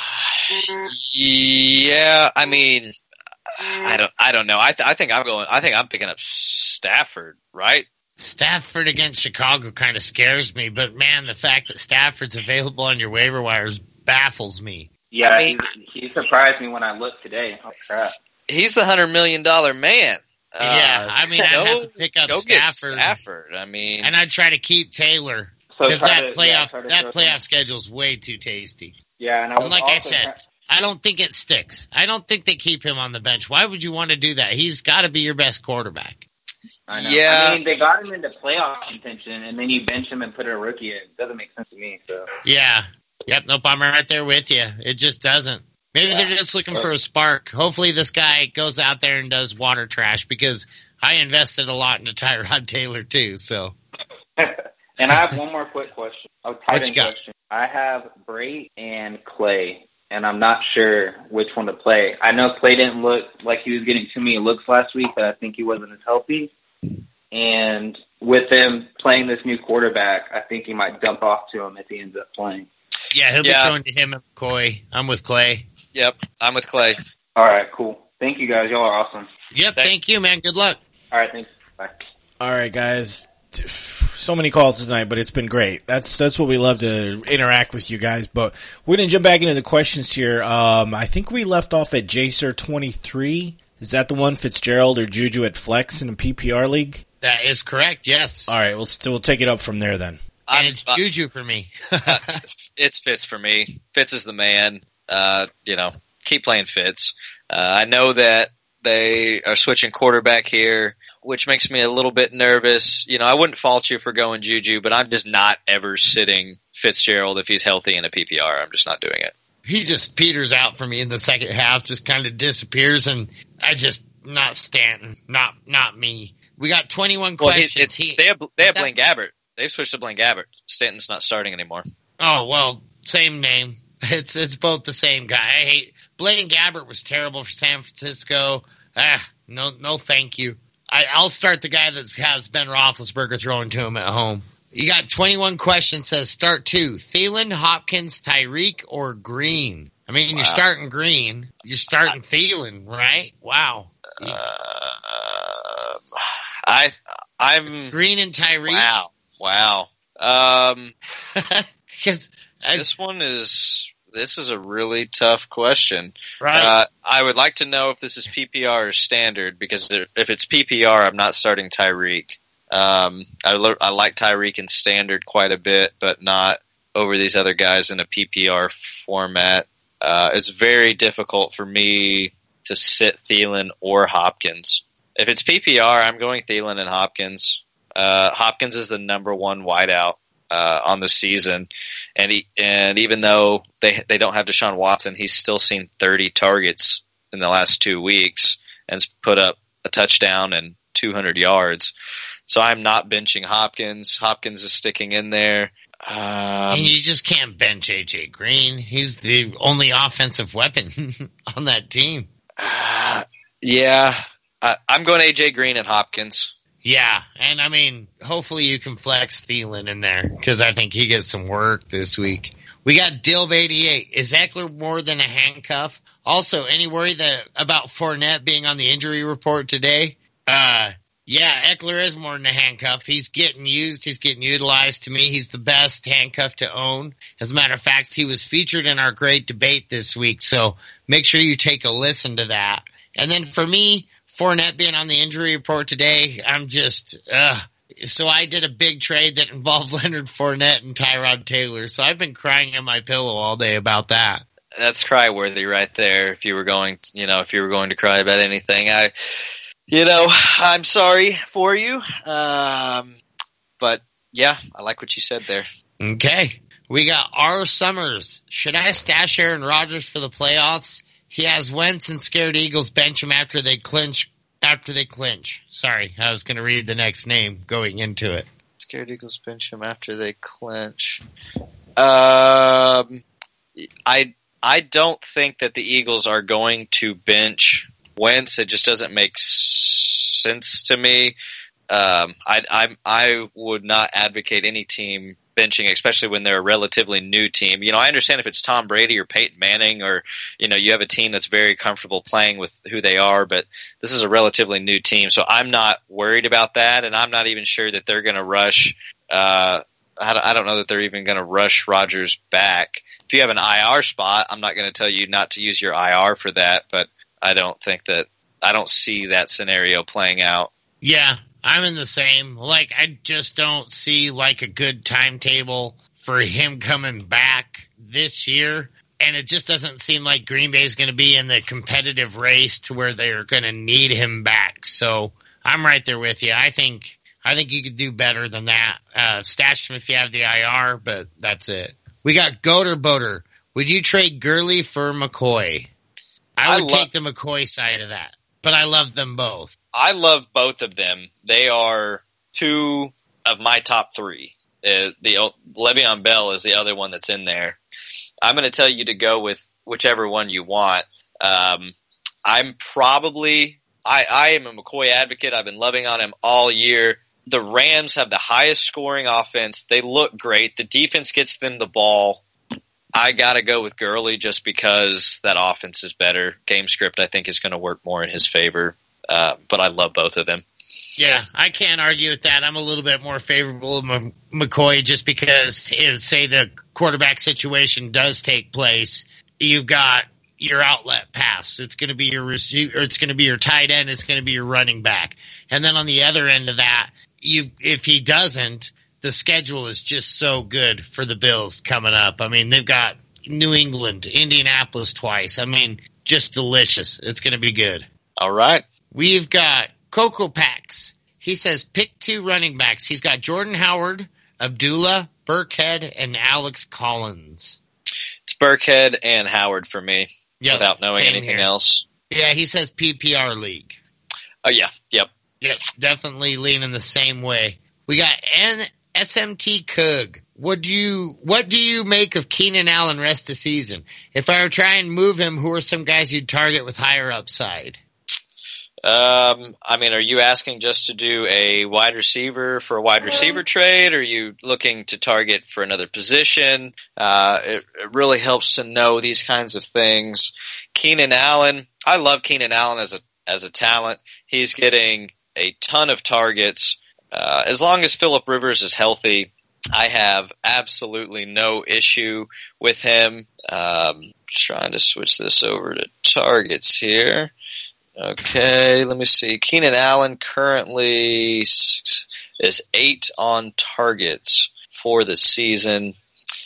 Yeah, I mean, I don't know. I think I'm picking up Stafford, right? Stafford against Chicago kind of scares me, but man, the fact that Stafford's available on your waiver wires baffles me. Yeah, he surprised me when I looked today. Oh crap! He's the $100 million man. Yeah, I mean, I'd have to pick up Stafford. I mean, and I'd try to keep Taylor because that playoff schedule is way too tasty. Yeah, and like I said, I don't think it sticks. I don't think they keep him on the bench. Why would you want to do that? He's got to be your best quarterback. I know. Yeah, I mean, they got him into playoff contention, and then you bench him and put a rookie in. It doesn't make sense to me. So yeah, yep, nope, I'm right there with you. It just doesn't. Maybe they're just looking for a spark. Hopefully this guy goes out there and does water trash because I invested a lot into Tyrod Taylor too. So, and I have one more quick question. What you got? Question. I have Brait and Clay, and I'm not sure which one to play. I know Clay didn't look like he was getting too many looks last week, but I think he wasn't as healthy. And with him playing this new quarterback, I think he might dump off to him if he ends up playing. Yeah, he'll be throwing to him and McCoy. I'm with Clay. Yep, I'm with Clay. All right, cool. Thank you, guys. Y'all are awesome. Yep, thank you, man. Good luck. All right, thanks. Bye. All right, guys. So many calls tonight, but it's been great. That's what we love to interact with you guys. But we're going to jump back into the questions here. I think we left off at JSir23. Is that the one, Fitzgerald or Juju at flex in a PPR league? That is correct, yes. All right, we'll take it up from there then. And it's Juju for me. It's Fitz for me. Fitz is the man. Keep playing Fitz. I know that they are switching quarterback here, which makes me a little bit nervous. I wouldn't fault you for going Juju, but I'm just not ever sitting Fitzgerald if he's healthy in a PPR. I'm just not doing it. He just peters out for me in the second half, just kind of disappears, and I just not Stanton, not me. We got 21 questions. They have Blaine Gabbert. They've switched to Blaine Gabbert. Stanton's not starting anymore. Oh well, same name. It's both the same guy. I hate Blaine Gabbert was terrible for San Francisco. No, thank you. I'll start the guy that has Ben Roethlisberger throwing to him at home. You got 21 questions. Says start 2. Thielen, Hopkins, Tyreek, or Green. I mean, wow. You're starting Green. You're starting Thielen, right? Wow. I'm Green and Tyreek. Wow. Because this is a really tough question. Right. I would like to know if this is PPR or standard, because if it's PPR, I'm not starting Tyreek. I like Tyreek in standard quite a bit, but not over these other guys in a PPR format. It's very difficult for me to sit Thielen or Hopkins. If it's PPR, I'm going Thielen and Hopkins. Hopkins is the number one wideout on the season, and even though they don't have Deshaun Watson, he's still seen 30 targets in the last 2 weeks and put up a touchdown and 200 yards. So I'm not benching Hopkins. Hopkins is sticking in there. And you just can't bench A.J. Green. He's the only offensive weapon on that team. Yeah, I'm going A.J. Green and Hopkins. Yeah, and I mean, hopefully you can flex Thielen in there because I think he gets some work this week. We got Dilb88. Is Eckler more than a handcuff? Also, any worry about Fournette being on the injury report today? Yeah, Eckler is more than a handcuff. He's getting used. He's getting utilized. To me, he's the best handcuff to own. As a matter of fact, he was featured in our great debate this week, so make sure you take a listen to that. And then for me, Fournette being on the injury report today, I'm just, so I did a big trade that involved Leonard Fournette and Tyrod Taylor, so I've been crying in my pillow all day about that. That's cry-worthy right there. If you were going to cry about anything, I'm sorry for you. But yeah, I like what you said there. Okay. We got R. Summers. Should I stash Aaron Rodgers for the playoffs? He has Wentz and scared Eagles bench him after they clinch. Sorry, I was going to read the next name going into it. Scared Eagles bench him after they clinch. I don't think that the Eagles are going to bench Wentz. It just doesn't make sense to me. I would not advocate any team benching, especially when they're a relatively new team. I understand if it's Tom Brady or Peyton Manning or, you have a team that's very comfortable playing with who they are, but this is a relatively new team. So I'm not worried about that. And I'm not even sure that they're going to rush. I don't know that they're even going to rush Rodgers back. If you have an IR spot, I'm not going to tell you not to use your IR for that, but I don't see that scenario playing out. Yeah, I'm in the same. I just don't see a good timetable for him coming back this year. And it just doesn't seem like Green Bay is going to be in the competitive race to where they're going to need him back. So I'm right there with you. I think you could do better than that. Stash him if you have the IR, but that's it. We got Goater Boater. Would you trade Gurley for McCoy? I would take the McCoy side of that, but I love them both. I love both of them. They are two of my top three. Le'Veon Bell is the other one that's in there. I'm going to tell you to go with whichever one you want. I am a McCoy advocate. I've been loving on him all year. The Rams have the highest scoring offense. They look great. The defense gets them the ball. I got to go with Gurley just because that offense is better. Game script, I think, is going to work more in his favor. But I love both of them. Yeah, I can't argue with that. I'm a little bit more favorable of McCoy just because, say, the quarterback situation does take place. You've got your outlet pass. It's going to be your receiver. It's going to be your tight end. It's going to be your running back. And then on the other end of that, if he doesn't, the schedule is just so good for the Bills coming up. I mean, they've got New England, Indianapolis twice. I mean, just delicious. It's going to be good. All right. We've got Coco Pax. He says pick two running backs. He's got Jordan Howard, Abdullah, Burkhead, and Alex Collins. It's Burkhead and Howard for me, without knowing anything else. Yeah, he says PPR league. Oh, yeah. Yep. Yep, definitely leaning the same way. We got SMT Coog. What do you make of Keenan Allen rest of season? If I were trying to move him, who are some guys you'd target with higher upside? Are you asking just to do a wide receiver for a wide receiver trade? Or are you looking to target for another position? It really helps to know these kinds of things. Keenan Allen, I love Keenan Allen as a talent. He's getting a ton of targets. As long as Phillip Rivers is healthy, I have absolutely no issue with him. Trying to switch this over to targets here. Okay, let me see. Keenan Allen currently is 8 on targets for the season.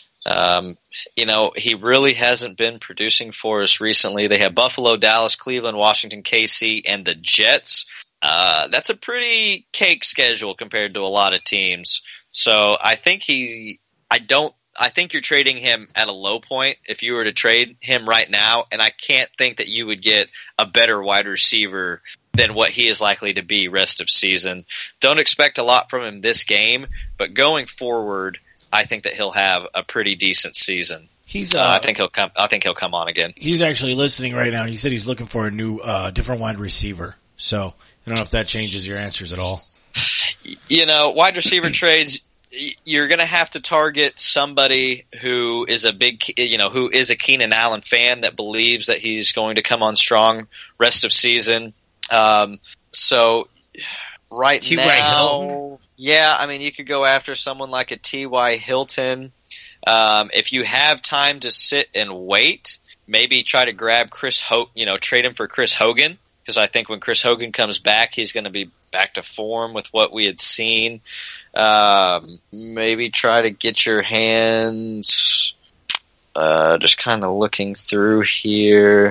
He really hasn't been producing for us recently. They have Buffalo, Dallas, Cleveland, Washington, KC, and the Jets. That's a pretty cake schedule compared to a lot of teams. So I think I think you're trading him at a low point if you were to trade him right now, and I can't think that you would get a better wide receiver than what he is likely to be rest of season. Don't expect a lot from him this game, but going forward, I think that he'll have a pretty decent season. I think he'll come on again. He's actually listening right now. He said he's looking for a new, different wide receiver. So I don't know if that changes your answers at all. Wide receiver trades, you're going to have to target somebody who is who is a Keenan Allen fan that believes that he's going to come on strong rest of season. So right T.Y. now, Hilton. Yeah, I mean, you could go after someone like a T.Y. Hilton. If you have time to sit and wait, maybe try to grab trade him for Chris Hogan, because I think when Chris Hogan comes back, he's going to be back to form with what we had seen. Maybe try to get your hands, just kind of looking through here.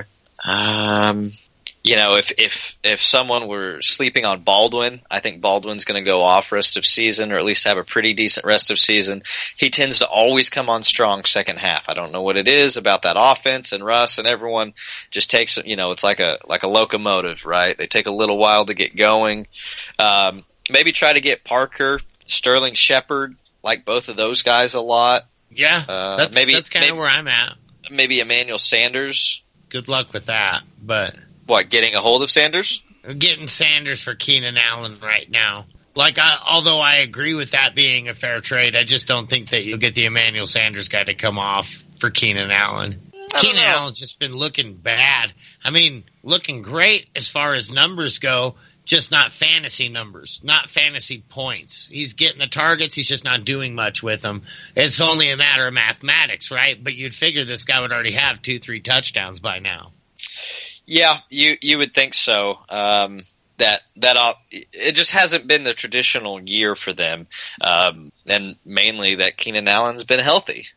If someone were sleeping on Baldwin, I think Baldwin's going to go off rest of season, or at least have a pretty decent rest of season. He tends to always come on strong second half. I don't know what it is about that offense, and Russ and everyone just takes, it's like a locomotive, right? They take a little while to get going. Maybe try to get Parker, Sterling Shepard, like both of those guys a lot. Yeah, that's kind of where I'm at. Maybe Emmanuel Sanders. Good luck with that, but... What, getting a hold of Sanders? Getting Sanders for Keenan Allen right now. Although I agree with that being a fair trade, I just don't think that you'll get the Emmanuel Sanders guy to come off for Keenan Allen. Keenan Allen's just been looking bad. I mean, looking great as far as numbers go, just not fantasy numbers, not fantasy points. He's getting the targets, he's just not doing much with them. It's only a matter of mathematics, right? But you'd figure this guy would already have 2-3 touchdowns by now. Yeah, you would think so. It just hasn't been the traditional year for them, and mainly that Keenan Allen's been healthy.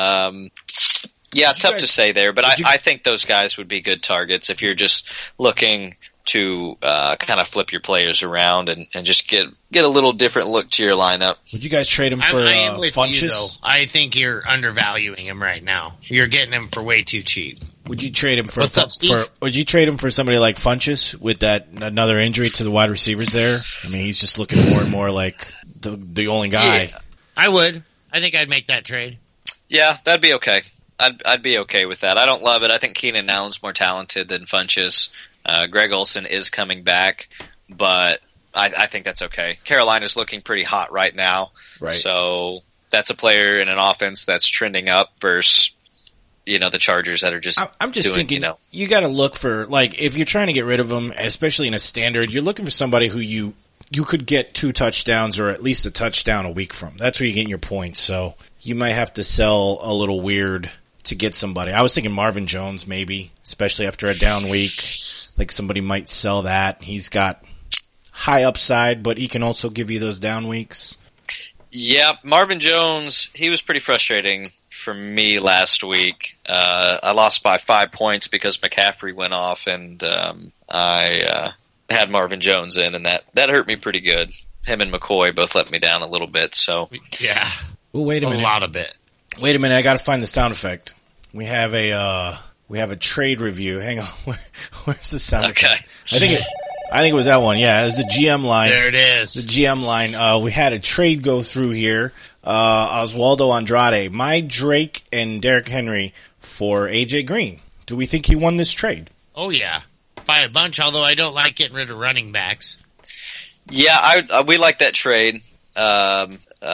Tough to say there, but I think those guys would be good targets if you're just looking to kind of flip your players around and just get a little different look to your lineup. Would you guys trade him for Funchess? I think you're undervaluing him right now. You're getting him for way too cheap. Would you trade him for Steve? Would you trade him for somebody like Funchess with that another injury to the wide receivers there? I mean, he's just looking more and more like the only guy. Yeah, I would. I think I'd make that trade. Yeah, that'd be okay. I'd be okay with that. I don't love it. I think Keenan Allen's more talented than Funchess. Greg Olsen is coming back, but I think that's okay. Carolina's looking pretty hot right now. Right. So that's a player in an offense that's trending up versus, the Chargers that are just I'm just thinking, you got to look for, if you're trying to get rid of them, especially in a standard, you're looking for somebody who you could get 2 touchdowns or at least a touchdown a week from. That's where you're getting your points. So you might have to sell a little weird to get somebody. I was thinking Marvin Jones maybe, especially after a down week. Like somebody might sell that. He's got high upside, but he can also give you those down weeks. Yeah, Marvin Jones, he was pretty frustrating for me last week. I lost by 5 points because McCaffrey went off, and I had Marvin Jones in, and that hurt me pretty good. Him and McCoy both let me down a little bit. So yeah, well, wait a minute, a lot of it. Wait a minute, I got to find the sound effect. We have a trade review. Hang on, where's the sound? Okay, I think it was that one. Yeah, it's the GM line. There it is. The GM line. We had a trade go through here. Oswaldo Andrade, my Drake and Derrick Henry for AJ Green. Do we think he won this trade? Oh yeah, by a bunch. Although I don't like getting rid of running backs. Yeah, we like that trade. You got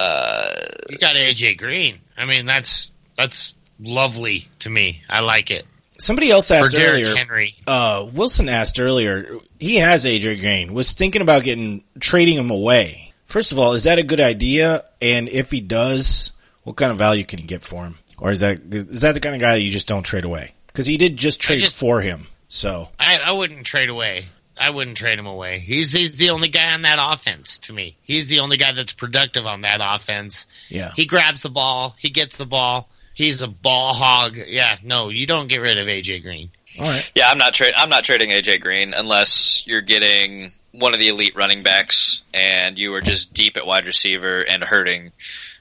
AJ Green. I mean, that's lovely to me. I like it. Somebody else asked for Derrick earlier. Henry. Wilson asked earlier. He has AJ Green. Was thinking about trading him away. First of all, is that a good idea? And if he does, what kind of value can you get for him? Or is that the kind of guy that you just don't trade away? Because he did just trade for him. So I wouldn't trade away. I wouldn't trade him away. He's the only guy on that offense to me. He's the only guy that's productive on that offense. Yeah. He grabs the ball. He gets the ball. He's a ball hog. Yeah, no, you don't get rid of AJ Green. All right. Yeah, I'm not trading AJ Green unless you're getting one of the elite running backs, and you are just deep at wide receiver and hurting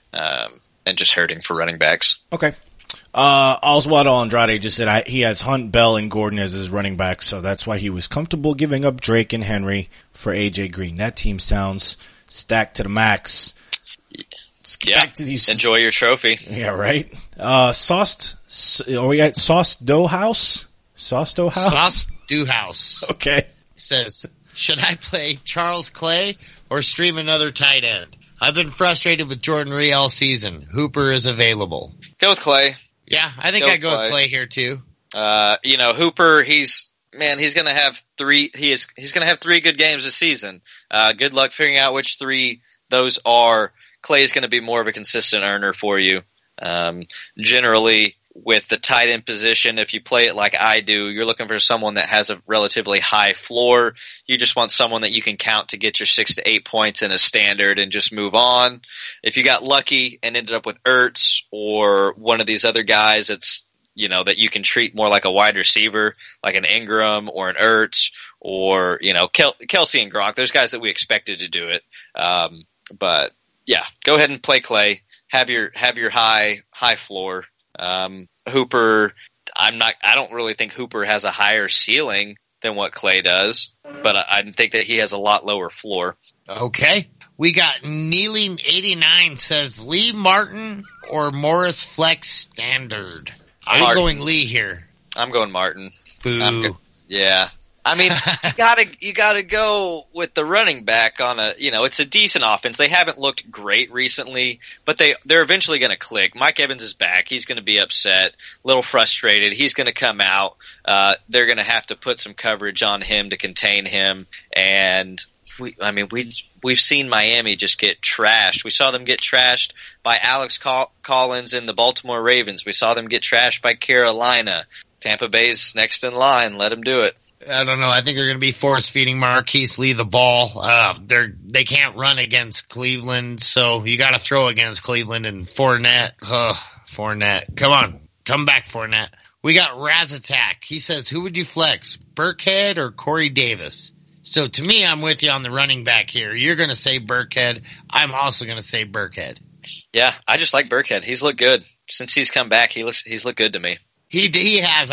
for running backs. Okay. Oswaldo Andrade just said he has Hunt, Bell, and Gordon as his running back, so that's why he was comfortable giving up Drake and Henry for A.J. Green. That team sounds stacked to the max. Back to these. Enjoy your trophy. Yeah, right. We got Sauce Dough House? Sauce Dough House? Sauce Dough House. Okay. Says, should I play Charles Clay or stream another tight end? I've been frustrated with Jordan Reed all season. Hooper is available. Go with Clay. Yeah, I think I'd go with Clay here too. Hooper, he's gonna have three good games this season. Good luck figuring out which three those are. Clay's gonna be more of a consistent earner for you. Generally, with the tight end position, if you play it like I do, you're looking for someone that has a relatively high floor. You just want someone that you can count to get your 6 to 8 points in a standard and just move on. If you got lucky and ended up with Ertz or one of these other guys that's, that you can treat more like a wide receiver, like an Ingram or an Ertz or, Kelsey and Gronk, there's guys that we expected to do it. But yeah, go ahead and play Clay. Have your high floor. Hooper, I don't really think Hooper has a higher ceiling than what Clay does, but I think that he has a lot lower floor. Okay. We got Kneeling 89 says Lee Martin or Morris Flex Standard. I'm going Lee here. I'm going Martin. Boo. Yeah. I mean, you gotta go with the running back on it's a decent offense. They haven't looked great recently, but they're eventually going to click. Mike Evans is back. He's going to be upset, a little frustrated. He's going to come out. They're going to have to put some coverage on him to contain him. And we've seen Miami just get trashed. We saw them get trashed by Alex Collins and the Baltimore Ravens. We saw them get trashed by Carolina. Tampa Bay's next in line. Let them do it. I don't know. I think they're going to be force feeding Marquise Lee the ball. They can't run against Cleveland, so you got to throw against Cleveland and Fournette. Fournette, come on, come back, Fournette. We got Raz Attack. He says, who would you flex, Burkhead or Corey Davis? So to me, I'm with you on the running back here. You're going to say Burkhead. I'm also going to say Burkhead. Yeah, I just like Burkhead. He's looked good since he's come back. He's looked good to me. He has.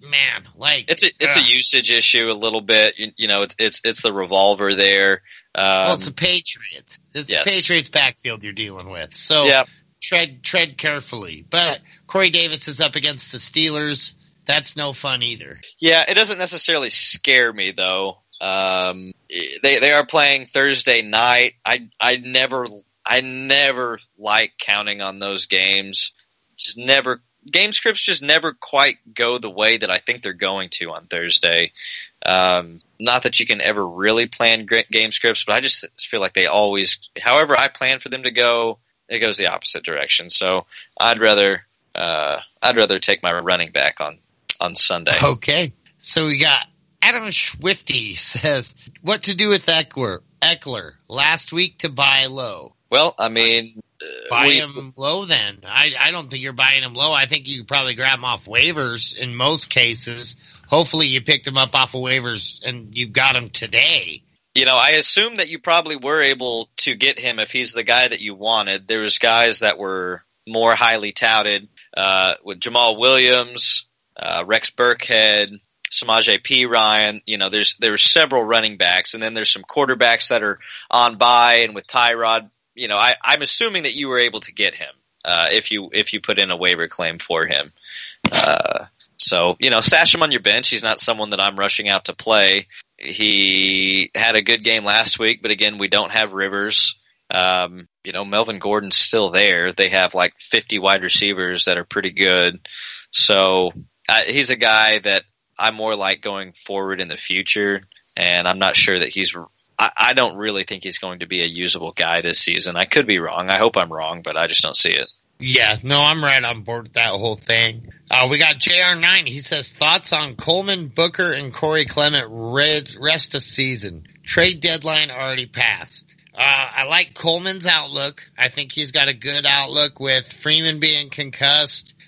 It's a usage issue a little bit. It's the revolver there. It's the Patriots. It's the Patriots backfield you're dealing with. So tread carefully. But Corey Davis is up against the Steelers. That's no fun either. Yeah, it doesn't necessarily scare me though. They are playing Thursday night. I never like counting on those games. Game scripts just never quite go the way that I think they're going to on Thursday. Not that you can ever really plan game scripts, but I just feel like they always, however I plan for them to go, it goes the opposite direction. So I'd rather take my running back on Sunday. Okay. So we got Adam Swifty says, what to do with Eckler last week to buy low? Well, I mean, buy him low then. I don't think you're buying him low. I think you probably grab him off waivers in most cases. Hopefully you picked him up off of waivers and you got him today. I assume that you probably were able to get him if he's the guy that you wanted. There was guys that were more highly touted with Jamal Williams, Rex Burkhead, Samaje Perine. There were several running backs, and then there's some quarterbacks that are on bye, and with Tyrod. I'm assuming that you were able to get him if you put in a waiver claim for him. So stash him on your bench. He's not someone that I'm rushing out to play. He had a good game last week, but again, we don't have Rivers. Melvin Gordon's still there. They have like 50 wide receivers that are pretty good. So he's a guy that I'm more like going forward in the future, and I'm not sure that I don't really think he's going to be a usable guy this season. I could be wrong. I hope I'm wrong, but I just don't see it. Yeah, no, I'm right on board with that whole thing. We got JR9. He says, thoughts on Coleman, Booker, and Corey Clement rest of season. Trade deadline already passed. I like Coleman's outlook. I think he's got a good outlook with Freeman being concussed.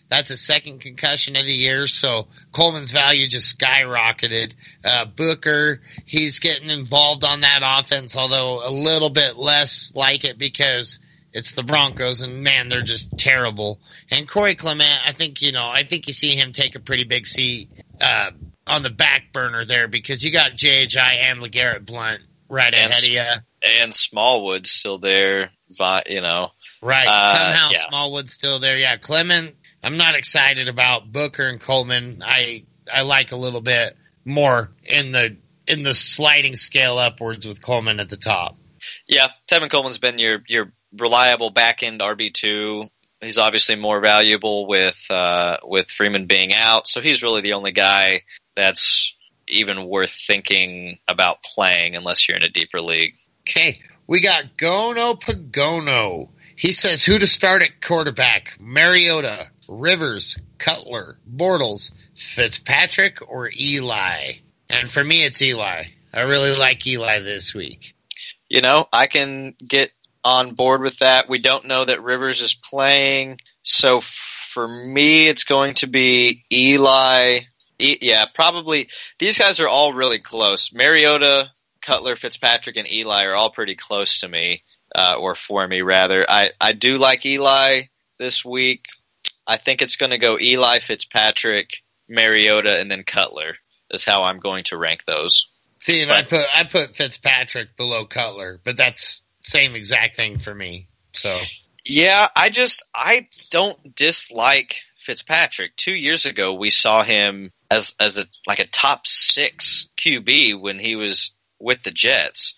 That's his second concussion of the year, so Coleman's value just skyrocketed. Booker, he's getting involved on that offense, although a little bit less like it because it's the Broncos, and man, they're just terrible. And Corey Clement, I think you see him take a pretty big seat on the back burner there because you got J.J. and LeGarrette Blount right ahead of you. And Smallwood's still there, Right. Somehow Smallwood's still there. Yeah, Clement, I'm not excited about. Booker and Coleman, I like a little bit more in the sliding scale upwards with Coleman at the top. Yeah, Tevin Coleman's been your reliable back-end RB2. He's obviously more valuable with Freeman being out, so he's really the only guy that's even worth thinking about playing unless you're in a deeper league. Okay, we got Gono Pagono. He says who to start at quarterback: Mariota, Rivers, Cutler, Bortles, Fitzpatrick, or Eli. And for me, it's Eli. I really like Eli this week. I can get on board with that. We don't know that Rivers is playing, so for me, it's going to be Eli. Yeah, probably. These guys are all really close. Mariota, Cutler, Fitzpatrick, and Eli are all pretty close to me, or for me, rather. I do like Eli this week. I think it's going to go Eli, Fitzpatrick, Mariota, and then Cutler is how I'm going to rank those. See, and I put Fitzpatrick below Cutler, but that's same exact thing for me. So yeah, I don't dislike Fitzpatrick. 2 years ago, we saw him as a top 6 QB when he was with the Jets,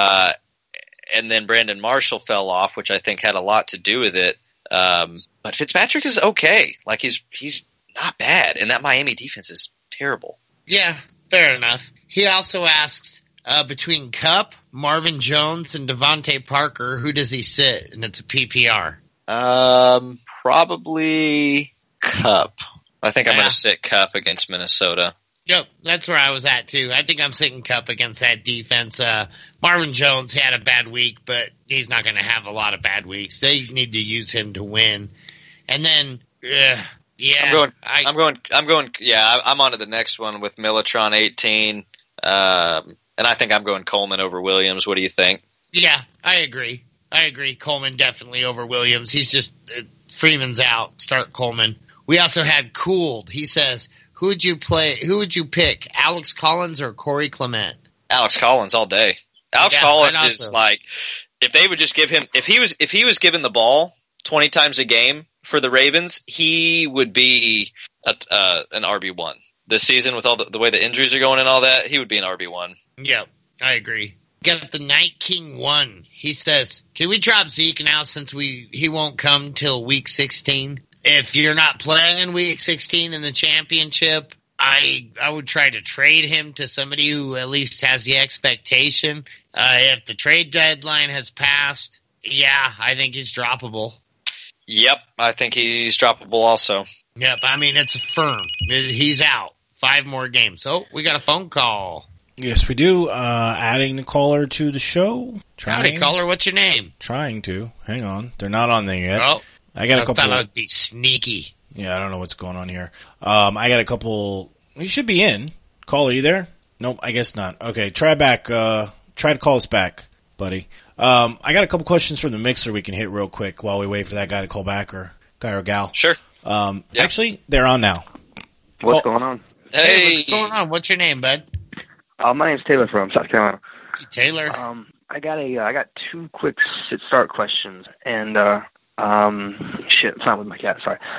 and then Brandon Marshall fell off, which I think had a lot to do with it. But Fitzpatrick is okay. Like he's not bad, and that Miami defense is terrible. Yeah, fair enough. He also asks, between Kupp, Marvin Jones, and Devontae Parker, who does he sit? And it's a PPR. Probably Kupp. I think I'm going to sit Kupp against Minnesota. Yep, that's where I was at, too. I think I'm sitting Kupp against that defense. Marvin Jones had a bad week, but he's not going to have a lot of bad weeks. They need to use him to win. And then, I'm on to the next one with Militron 18. And I think I'm going Coleman over Williams. What do you think? Yeah, I agree. Coleman definitely over Williams. He's just Freeman's out. Start Coleman. We also had Cooled. He says, who would you pick, Alex Collins or Corey Clement? Alex Collins all day. Collins is like, if they would just give him, if he was given the ball 20 times a game for the Ravens, he would be an RB1. This season, with all the way the injuries are going and all that, he would be an RB1. Yep, I agree. Got the Night King 1. He says, can we drop Zeke now since he won't come till week 16? If you're not playing in week 16 in the championship, I would try to trade him to somebody who at least has the expectation. If the trade deadline has passed, yeah, I think he's droppable. Yep, I think he's droppable also. Yep, I mean, it's firm. He's out. 5 more games. So we got a phone call. Yes, we do. Adding the caller to the show. Howdy, caller. What's your name? Trying to. Hang on. They're not on there yet. Oh, I got a couple. I thought I'd be sneaky. Yeah, I don't know what's going on here. I got a couple. You should be in. Caller, you there? Nope, I guess not. Okay, try back. Try to call us back, buddy. I got a couple questions from the mixer we can hit real quick while we wait for that guy to call back, or guy or gal. Sure. Actually, they're on now. What's going on? Hey, what's going on? What's your name, bud? My name's Taylor from South Carolina. Hey, Taylor. I got 2 quick sit-start questions, and shit, it's not with my cat. Sorry.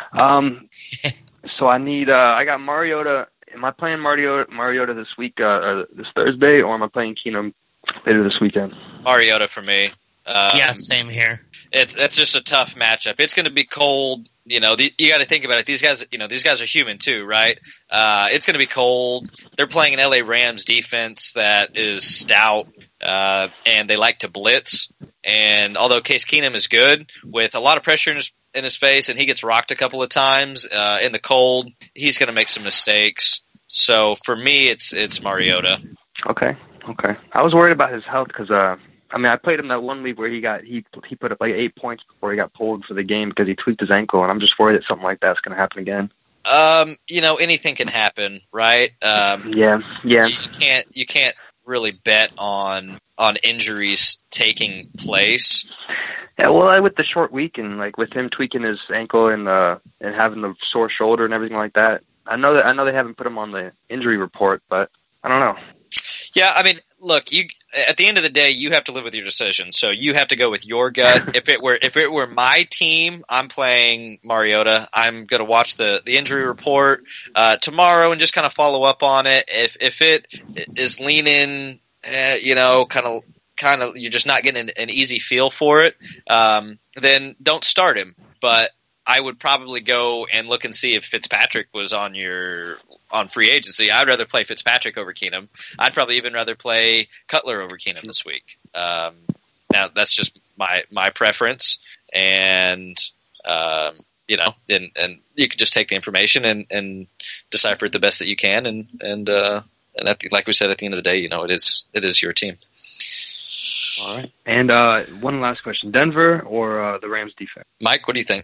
So I need. I got Mariota. Am I playing Mariota this week, or this Thursday, or am I playing Keenum later this weekend? Mariota for me. Yeah, same here. It's just a tough matchup. It's going to be cold. You know, you got to think about it. These guys are human too, right? It's going to be cold. They're playing an LA Rams defense that is stout, and they like to blitz. And although Case Keenum is good, with a lot of pressure in his face, and he gets rocked a couple of times in the cold, he's going to make some mistakes. So for me, it's Mariota. Okay. I was worried about his health because I mean, I played him that one week where he put up like 8 points before he got pulled for the game because he tweaked his ankle, and I'm just worried that something like that's going to happen again. Anything can happen, right? Yeah. You can't really bet on injuries taking place. Yeah, well, with the short week and like with him tweaking his ankle and having the sore shoulder and everything like that, I know they haven't put him on the injury report, but I don't know. Yeah, I mean, look, at the end of the day, you have to live with your decision. So you have to go with your gut. If it were my team, I'm playing Mariota. I'm going to watch the injury report tomorrow and just kind of follow up on it. If it is leaning, kind of, you're just not getting an easy feel for it, then don't start him. But I would probably go and look and see if Fitzpatrick was on free agency. I'd rather play Fitzpatrick over Keenum. I'd probably even rather play Cutler over Keenum this week. Now that's just my preference, and and you can just take the information and decipher it the best that you can, and like we said, at the end of the day, it is your team. All right. And one last question: Denver or the Rams defense? Mike, what do you think?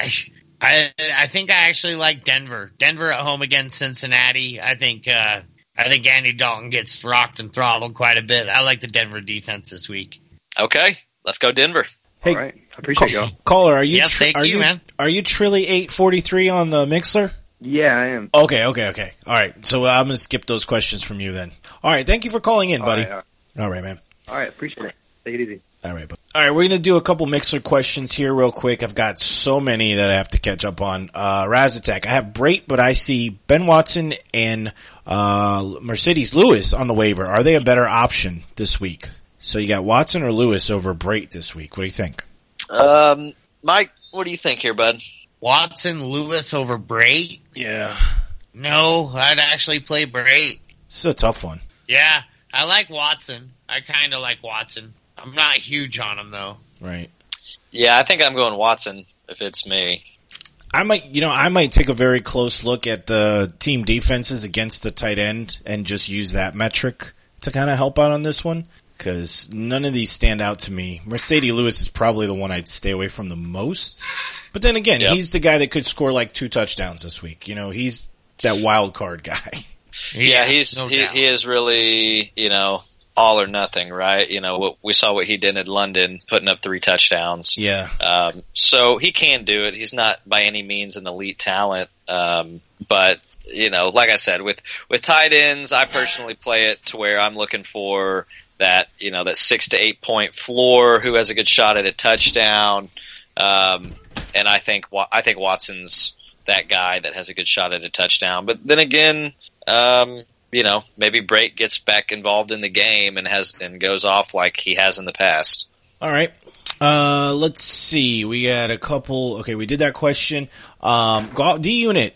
I think I actually like Denver. Denver at home against Cincinnati. I think Andy Dalton gets rocked and throttled quite a bit. I like the Denver defense this week. Okay, let's go Denver. Hey, all right. I appreciate y'all. Caller, are you? Yes, thank you, man. Are you Trilly 843 on the Mixler? Yeah, I am. Okay. All right, so I'm gonna skip those questions from you then. All right, thank you for calling in, buddy. All right, man. All right, appreciate it. Take it easy. All right, we're going to do a couple Mixer questions here real quick. I've got so many that I have to catch up on. Razatek, I have Brate, but I see Ben Watson and Mercedes Lewis on the waiver. Are they a better option this week? So you got Watson or Lewis over Brate this week. What do you think? Mike, what do you think here, bud? Watson, Lewis over Brate? Yeah. No, I'd actually play Brate. This is a tough one. Yeah, I like Watson. I kind of like Watson. I'm not huge on him, though. Right. Yeah, I think I'm going Watson if it's me. I might take a very close look at the team defenses against the tight end and just use that metric to kind of help out on this one, because none of these stand out to me. Mercedes Lewis is probably the one I'd stay away from the most. But then again, he's the guy that could score like 2 touchdowns this week. He's that wild card guy. Yeah, he is really, all or nothing, right? We saw what he did in London, putting up 3 touchdowns. Yeah. So he can do it. He's not by any means an elite talent. But, like I said, with tight ends, I personally play it to where I'm looking for that, that 6 to 8 point floor, who has a good shot at a touchdown. And I think Watson's that guy that has a good shot at a touchdown. But then again, maybe Brate gets back involved in the game and goes off like he has in the past. All right. Let's see. We had a couple. Okay, we did that question. D-Unit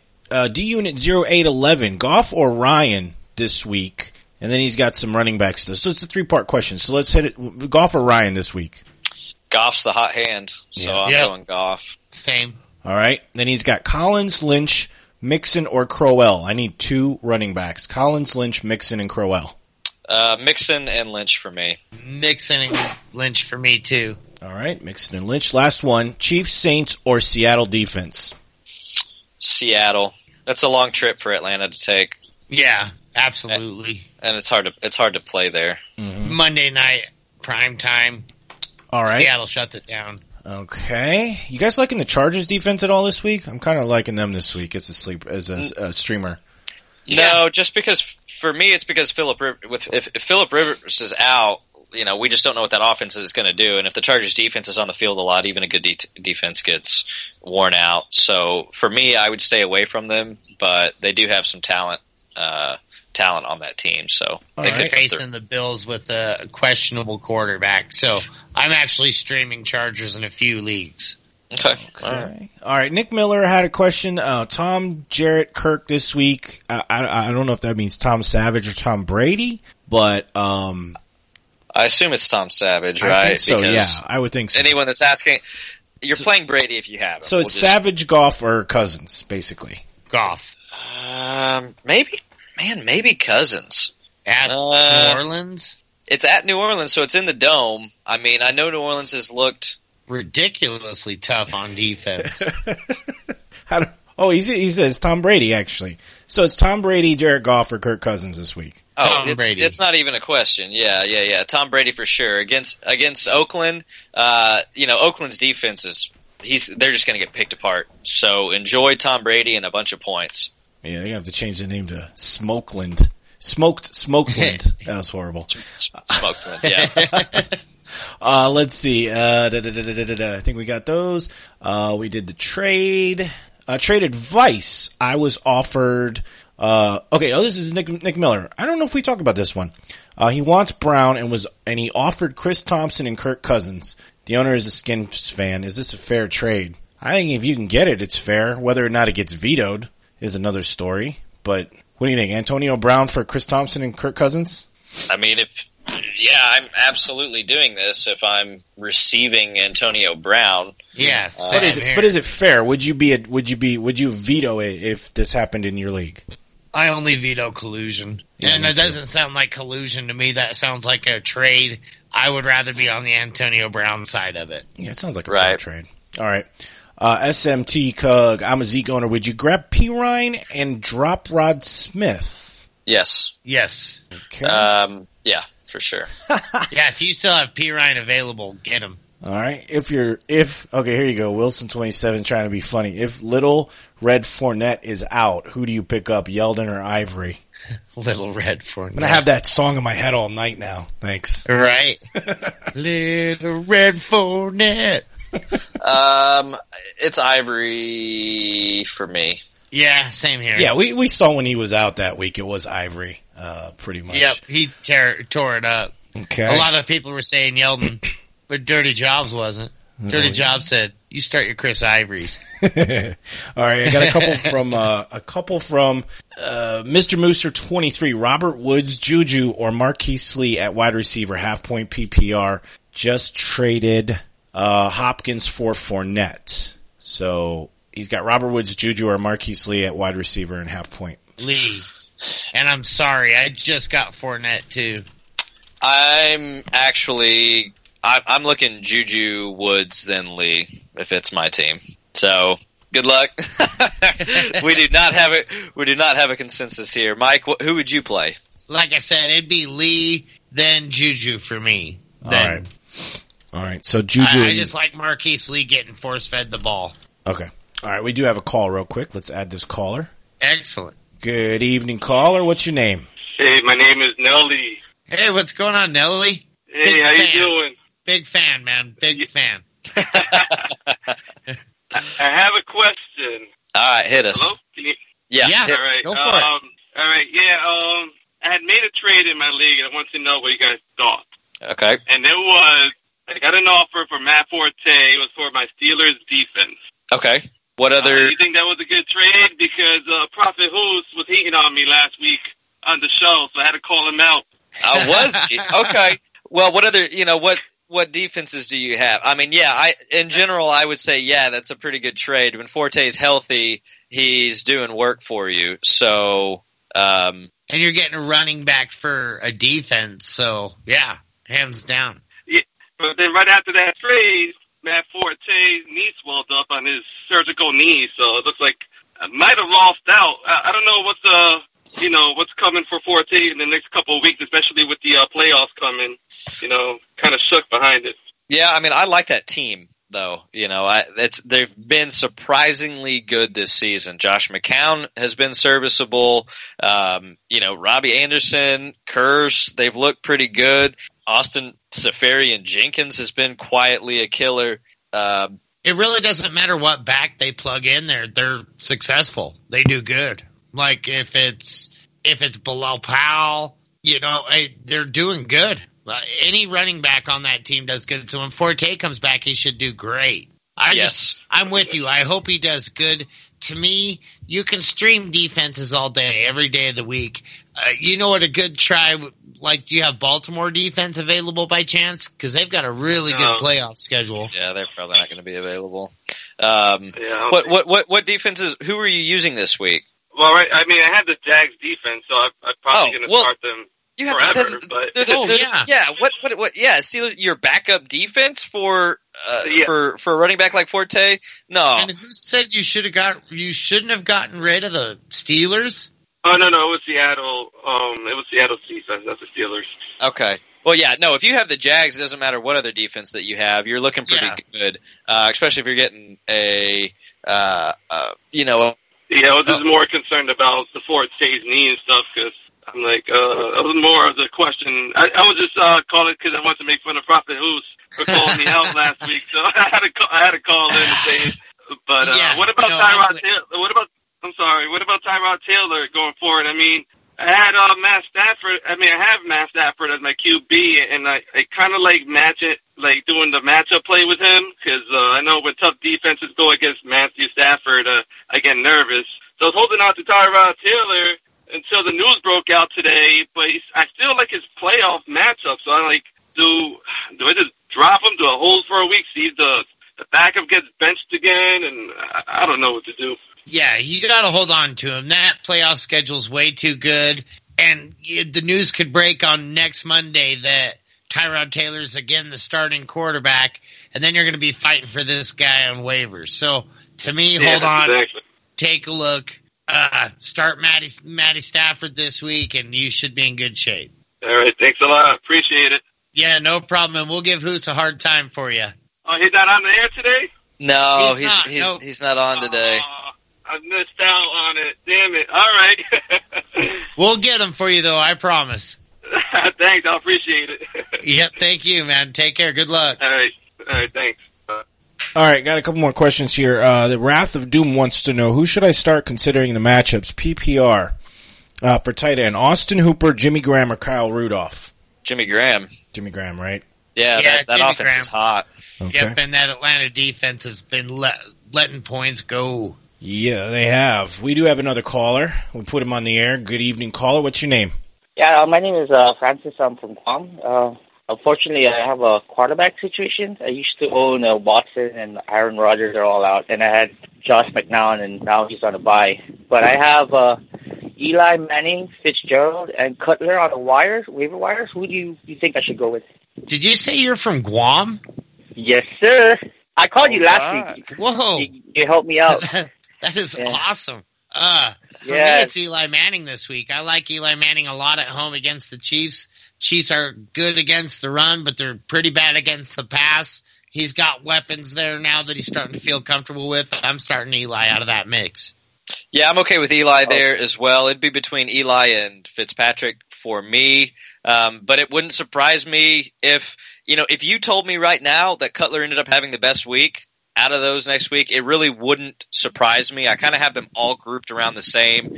0811, Goff or Ryan this week? And then he's got some running backs. So it's a 3-part question. So let's hit it. Goff or Ryan this week? Goff's the hot hand, so I'm going Goff. Same. All right. Then he's got Collins, Lynch, Mixon, or Crowell. I need 2 running backs. Collins, Lynch, Mixon, and Crowell. Mixon and Lynch for me. Mixon and Lynch for me, too. All right. Mixon and Lynch. Last one. Chiefs, Saints, or Seattle defense? Seattle. That's a long trip for Atlanta to take. Yeah, absolutely. And it's hard to play there. Mm-hmm. Monday night, prime time. All right. Seattle shuts it down. Okay. You guys liking the Chargers defense at all this week? I'm kind of liking them this week as a streamer. No, just because for me it's because if Phillip Rivers is out, we just don't know what that offense is going to do. And if the Chargers defense is on the field a lot, even a good defense gets worn out. So for me, I would stay away from them, but they do have some talent on that team. So they're facing the Bills with a questionable quarterback. So I'm actually streaming Chargers in a few leagues. Okay. All right. Nick Miller had a question. Tom, Jarrett, Kirk this week. I don't know if that means Tom Savage or Tom Brady, but I assume it's Tom Savage, right? I think so, because I would think so. Anyone that's asking, you're playing Brady if you have him. So it's Savage, Goff, or Cousins, basically. Goff. Maybe Cousins. At New Orleans? it's at New Orleans, so it's in the Dome. I mean, I know New Orleans has looked ridiculously tough on defense. He says Tom Brady, actually. So it's Tom Brady, Jared Goff, or Kirk Cousins this week. Tom Brady. It's not even a question. Yeah. Tom Brady for sure. Against Oakland, Oakland's defense they're just going to get picked apart. So enjoy Tom Brady and a bunch of points. Yeah, they're going to have to change the name to Smokeland. Smokeland. That was horrible. Smokeland, yeah. Let's see. I think we got those. We did the trade. Trade advice. I was offered. This is Nick Miller. I don't know if we talked about this one. He wants Brown and he offered Chris Thompson and Kirk Cousins. The owner is a Skins fan. Is this a fair trade? I think if you can get it, it's fair. Whether or not it gets vetoed is another story. But what do you think? Antonio Brown for Chris Thompson and Kirk Cousins? I mean, I'm absolutely doing this if I'm receiving Antonio Brown. Yeah. But is it fair? Would you veto it if this happened in your league? I only veto collusion. Yeah, and it doesn't sound like collusion to me. That sounds like a trade. I would rather be on the Antonio Brown side of it. Yeah, it sounds like a fair trade. All right. SMT Cug, I'm a Zeke owner. Would you grab Pirine and drop Rod Smith? Yes. Okay. Yeah, for sure. Yeah, if you still have Pirine available, get him. All right. Okay, here you go. Wilson 27 trying to be funny. If Little Red Fournette is out, who do you pick up, Yeldon or Ivory? Little Red Fournette. I'm going to have that song in my head all night now. Thanks. Right. Little Red Fournette. It's Ivory for me. Yeah, same here. Yeah, we saw when he was out that week, it was Ivory, pretty much. Yep, he tore it up. Okay. A lot of people were saying Yeldon, but Dirty Jobs wasn't. Dirty Jobs said, "You start your Chris Ivories." All right, I got a couple from Mr. Mooser 23, Robert Woods, Juju, or Marquise Lee at wide receiver, half point PPR. Just traded Hopkins for Fournette. So he's got Robert Woods, Juju, or Marquise Lee at wide receiver and half point. Lee. And I'm sorry, I just got Fournette too. I'm looking Juju, Woods, then Lee, if it's my team. So, good luck. We do not have a consensus here. Mike, who would you play? Like I said, it'd be Lee, then Juju for me. All right. So Juju. I just like Marquise Lee getting force-fed the ball. Okay. All right, we do have a call real quick. Let's add this caller. Excellent. Good evening, caller. What's your name? Hey, my name is Nelly. Hey, what's going on, Nelly? Hey, how you doing? Big fan, man. Big fan. I have a question. All right, hit us. Hello? Yeah. All right. Go for it. All right. Yeah. I had made a trade in my league, and I wanted to know what you guys thought. Okay. And I got an offer for Matt Forte. It was for my Steelers defense. Okay. What other? You think that was a good trade? Because Prophet Hoos was hating on me last week on the show, so I had to call him out. Was he? Okay. Well, what other? What defenses do you have? I mean, in general, I would say, that's a pretty good trade. When Forte's healthy, he's doing work for you. So, and you're getting a running back for a defense. So, hands down. Yeah, but then right after that trade, Matt Forte's knee swelled up on his surgical knee, so it looks like I might have lost out. I don't know what's coming for Forte in the next couple of weeks, especially with the playoffs coming. Kind of shook behind it. Yeah, I mean, I like that team, though. They've been surprisingly good this season. Josh McCown has been serviceable. Robbie Anderson, Kurz, they've looked pretty good. Austin Seferian-Jenkins has been quietly a killer. It really doesn't matter what back they plug in there; they're successful. They do good. Like if it's Bilal Powell, they're doing good. Any running back on that team does good. So when Forte comes back, he should do great. I'm with you. I hope he does good. To me, you can stream defenses all day, every day of the week. You know what a good try, do you have Baltimore defense available by chance? Because they've got a really good playoff schedule. Yeah, they're probably not going to be available. What defenses, who are you using this week? Well, right. I mean, I had the Jags defense, so I'm probably going to start them. You have forever, but Steelers, your backup defense for a running back like Forte? No. And who said you shouldn't have gotten rid of the Steelers? Oh no, it was Seattle. It was Seattle's defense, not the Steelers. Okay. Well, yeah, no. If you have the Jags, it doesn't matter what other defense that you have. You're looking pretty good, especially if you're getting a. Yeah, I was just more concerned about the Forte's knee and stuff because I'm like, it was more of the question. I was just calling because I wanted to make fun of Prophet Hoos for calling me out last week, so I had to call in and say it. But what about Tyrod Taylor? What about Tyrod Taylor going forward? I mean, I had Matt Stafford. I have Matt Stafford as my QB, and I kind of like match it, like doing the matchup play with him because I know when tough defenses go against Matthew Stafford, I get nervous. So I was holding out to Tyrod Taylor until the news broke out today, but I still like his playoff matchup. So I'm like, do I just drop him? Do I hold for a week, see if the backup gets benched again? And I don't know what to do. Yeah, you got to hold on to him. That playoff schedule's way too good, and the news could break on next Monday that Tyrod Taylor's again the starting quarterback, and then you're going to be fighting for this guy on waivers. So, to me, hold on, take a look, start Matty Stafford this week, and you should be in good shape. All right, thanks a lot. Appreciate it. Yeah, no problem, and we'll give Hoos a hard time for you. Oh, he's not on the air today? No, he's not on today. I missed out on it. Damn it. All right. We'll get him for you, though. I promise. Thanks. I appreciate it. Yep. Thank you, man. Take care. Good luck. All right. Thanks. All right. Got a couple more questions here. The Wrath of Doom wants to know, who should I start considering the matchups? PPR for tight end. Austin Hooper, Jimmy Graham, or Kyle Rudolph? Jimmy Graham. Jimmy Graham, right? Yeah, that offense Graham is hot. Okay. Yep, and that Atlanta defense has been letting points go. Yeah, they have. We do have another caller. We put him on the air. Good evening, caller. What's your name? Yeah, my name is Francis. I'm from Guam. Unfortunately, I have a quarterback situation. I used to own Watson and Aaron Rodgers are all out, and I had Josh McCown, and now he's on a bye. But I have Eli Manning, Fitzgerald, and Cutler on the waiver wires. Who do you think I should go with? Did you say you're from Guam? Yes, sir. I called you last week. Whoa. You helped me out. That is awesome. For me, it's Eli Manning this week. I like Eli Manning a lot at home against the Chiefs. Chiefs are good against the run, but they're pretty bad against the pass. He's got weapons there now that he's starting to feel comfortable with. I'm starting Eli out of that mix. Yeah, I'm okay with Eli there as well. It'd be between Eli and Fitzpatrick for me. But it wouldn't surprise me if you told me right now that Cutler ended up having the best week out of those next week, it really wouldn't surprise me. I kind of have them all grouped around the same.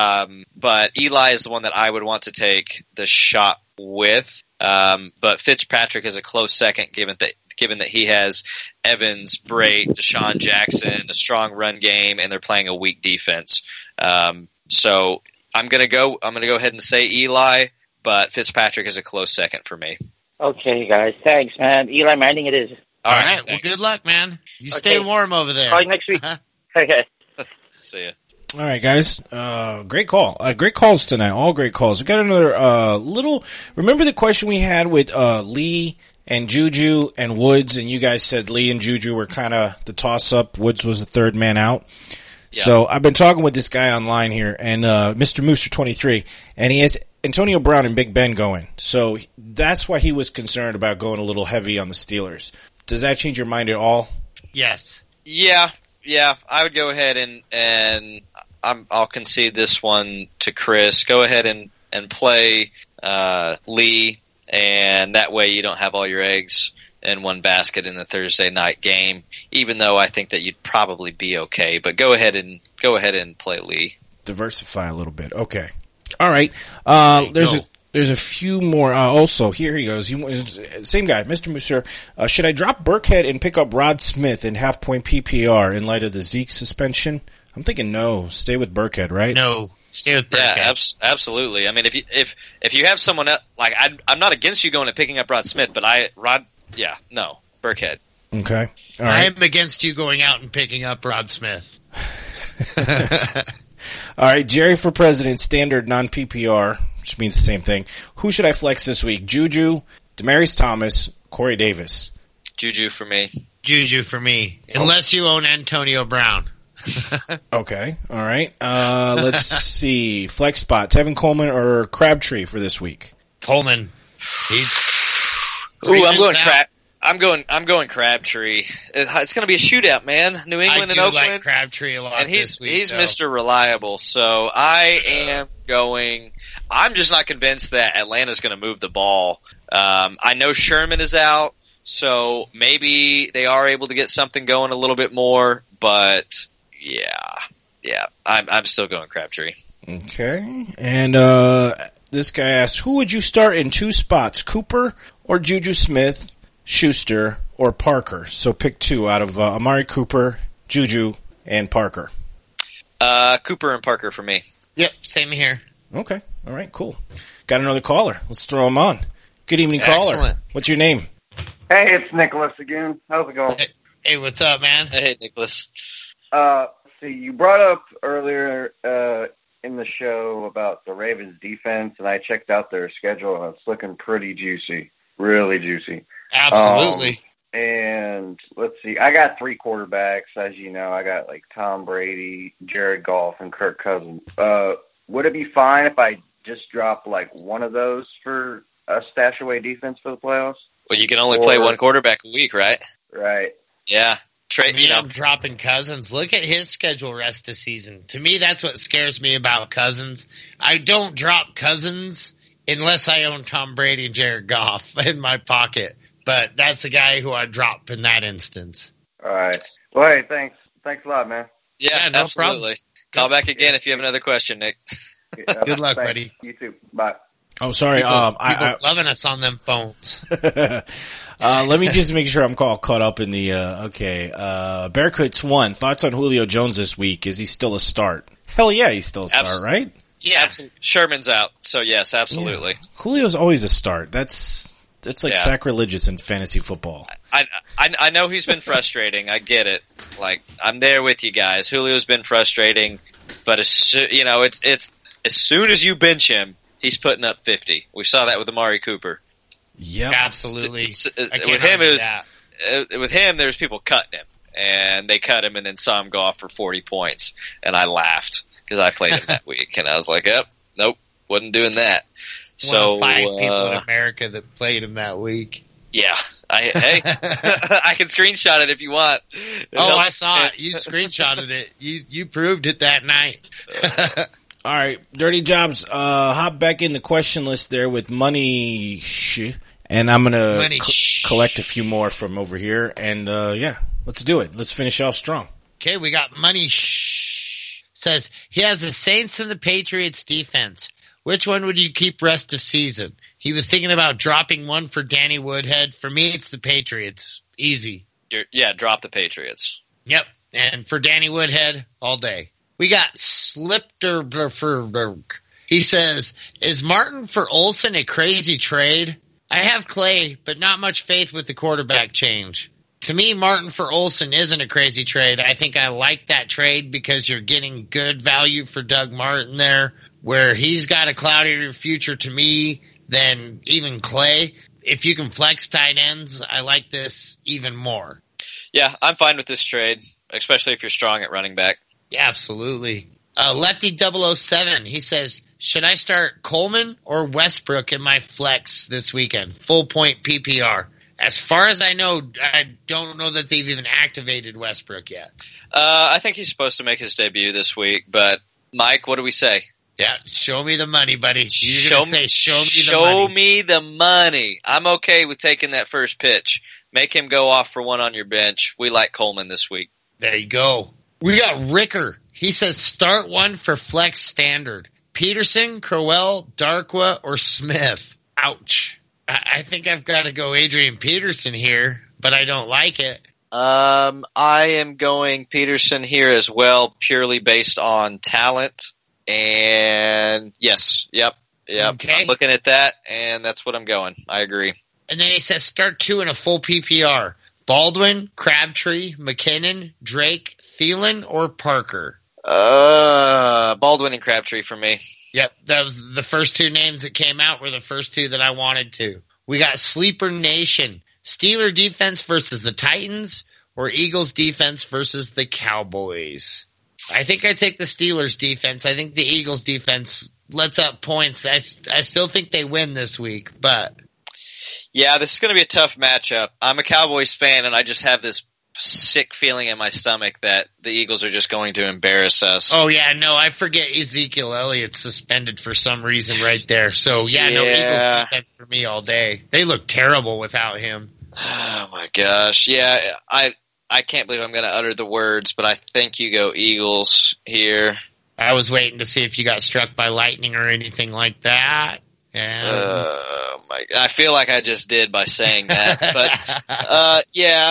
But Eli is the one that I would want to take the shot with. But Fitzpatrick is a close second given that he has Evans, Brait, Deshaun Jackson, a strong run game, and they're playing a weak defense. So I'm gonna go ahead and say Eli, but Fitzpatrick is a close second for me. Okay, guys. Thanks, man. Eli Manning it is. All right. Well, good luck, man. You stay warm over there. Call you next week. Okay. See ya. All right, guys. Great call. Great calls tonight. All great calls. We got another little. Remember the question we had with Lee and Juju and Woods, and you guys said Lee and Juju were kind of the toss-up. Woods was the third man out. Yeah. So I've been talking with this guy online here, and Mr. Mooster 23, and he has Antonio Brown and Big Ben going. So that's why he was concerned about going a little heavy on the Steelers. Does that change your mind at all? Yes. Yeah. I would go ahead and I'll concede this one to Chris. Go ahead and play Lee, and that way you don't have all your eggs in one basket in the Thursday night game. Even though I think that you'd probably be okay, but go ahead and play Lee. Diversify a little bit. Okay. All right. There's a few more. Also, here he goes. Same guy, Mr. Musser. Should I drop Burkhead and pick up Rod Smith in half-point PPR in light of the Zeke suspension? I'm thinking no. Stay with Burkhead, right? No. Stay with Burkhead. Yeah, absolutely. I mean, if you have someone else, like I'm not against you going and picking up Rod Smith, but no, Burkhead. Okay. All right. I'm against you going out and picking up Rod Smith. All right, Jerry for president, standard non-PPR. which means the same thing. Who should I flex this week? Juju, Demaryius Thomas, Corey Davis. Juju for me. Juju for me. Unless you own Antonio Brown. Okay, all right. Let's see. Flex spot, Tevin Coleman or Crabtree for this week? Coleman. I'm going Crabtree. It's going to be a shootout, man. New England and Oakland. Like Crabtree a lot and he's this week, Mr. Reliable. So I am going. I'm just not convinced that Atlanta's going to move the ball. I know Sherman is out, so maybe they are able to get something going a little bit more. But yeah, I'm still going Crabtree. Okay, and this guy asks, who would you start in 2 spots, Cooper or Juju Smith, Schuster, or Parker? So pick 2 out of Amari Cooper, Juju, and Parker. Cooper and Parker for me. Yep, same here. Okay, all right, cool. Got another caller. Let's throw him on. Good evening, caller. Excellent. What's your name? Hey, it's Nicholas again. How's it going? Hey, what's up, man? Hey, Nicholas. See, you brought up earlier in the show about the Ravens defense, and I checked out their schedule, and it's looking pretty juicy, really juicy. Absolutely. And let's see, I got 3 quarterbacks, as you know. I got like Tom Brady, Jared Goff, and Kirk Cousins. Would it be fine if I just drop like one of those for a stash away defense for the playoffs? Well, you can only play one quarterback a week, right? Right. Yeah. I'm dropping Cousins. Look at his schedule rest of season. To me, that's what scares me about Cousins. I don't drop Cousins unless I own Tom Brady and Jared Goff in my pocket. But that's the guy who I drop in that instance. All right. Well, hey, thanks. Thanks a lot, man. Yeah, no absolutely. problem. Call back again if you have another question, Nick. Good luck, buddy. You too. Bye. Oh, sorry. People loving us on them phones. Let me just make sure I'm caught up in the, Bearcoots 1. Thoughts on Julio Jones this week? Is he still a start? Hell yeah, he's still a start, right? Yeah. Sherman's out, so yes, absolutely. Yeah. Julio's always a start. That's like sacrilegious in fantasy football. I know he's been frustrating. I get it. Like, I'm there with you guys. Julio's been frustrating, but it's as soon as you bench him, he's putting up 50. We saw that with Amari Cooper. Yep. Absolutely. With him, there's people cutting him, and they cut him and then saw him go off for 40 points, and I laughed because I played him that week, and I was like, nope, wasn't doing that. One of 5 people in America that played him that week. Yeah. I can screenshot it if you want. I saw it. You screenshotted it. You proved it that night. All right, Dirty Jobs, hop back in the question list there with money and I'm going to collect a few more from over here, and let's do it. Let's finish off strong. Okay, we got money says he has the Saints and the Patriots defense. Which one would you keep rest of season? He was thinking about dropping one for Danny Woodhead. For me, it's the Patriots. Easy. Drop the Patriots. Yep, and for Danny Woodhead, all day. We got Slipterberg. He says, is Martin for Olsen a crazy trade? I have Clay, but not much faith with the quarterback change. To me, Martin for Olsen isn't a crazy trade. I think I like that trade because you're getting good value for Doug Martin there, where he's got a cloudier future to me than even Clay. If you can flex tight ends, I like this even more. Yeah, I'm fine with this trade, especially if you're strong at running back. Yeah, absolutely. Lefty 007, he says, should I start Coleman or Westbrook in my flex this weekend? Full point PPR. As far as I know, I don't know that they've even activated Westbrook yet. I think he's supposed to make his debut this week, but Mike, what do we say? Yeah, show me the money, buddy. Show me the money. I'm okay with taking that first pitch. Make him go off for one on your bench. We like Coleman this week. There you go. We got Ricker. He says start one for flex standard. Peterson, Crowell, Darkwa, or Smith. Ouch. I think I've got to go Adrian Peterson here, but I don't like it. I am going Peterson here as well, purely based on talent. And yes, yep. Okay. I'm looking at that, and that's what I'm going. I agree. And then he says start 2 in a full PPR. Baldwin, Crabtree, McKinnon, Drake, Thielen, or Parker. Baldwin and Crabtree for me. Yep, that was the first two names that came out were the first two that I wanted to. We got Sleeper Nation. Steeler defense versus the Titans or Eagles defense versus the Cowboys? I think I take the Steelers defense. I think the Eagles defense lets up points. I still think they win this week, but... Yeah, this is going to be a tough matchup. I'm a Cowboys fan, and I just have this sick feeling in my stomach that the Eagles are just going to embarrass us. Oh, yeah, no, I forget Ezekiel Elliott's suspended for some reason right there. So, no, Eagles defense for me all day. They look terrible without him. Oh, my gosh. Yeah, I can't believe I'm going to utter the words, but I think you go Eagles here. I was waiting to see if you got struck by lightning or anything like that. I feel like I just did by saying that, but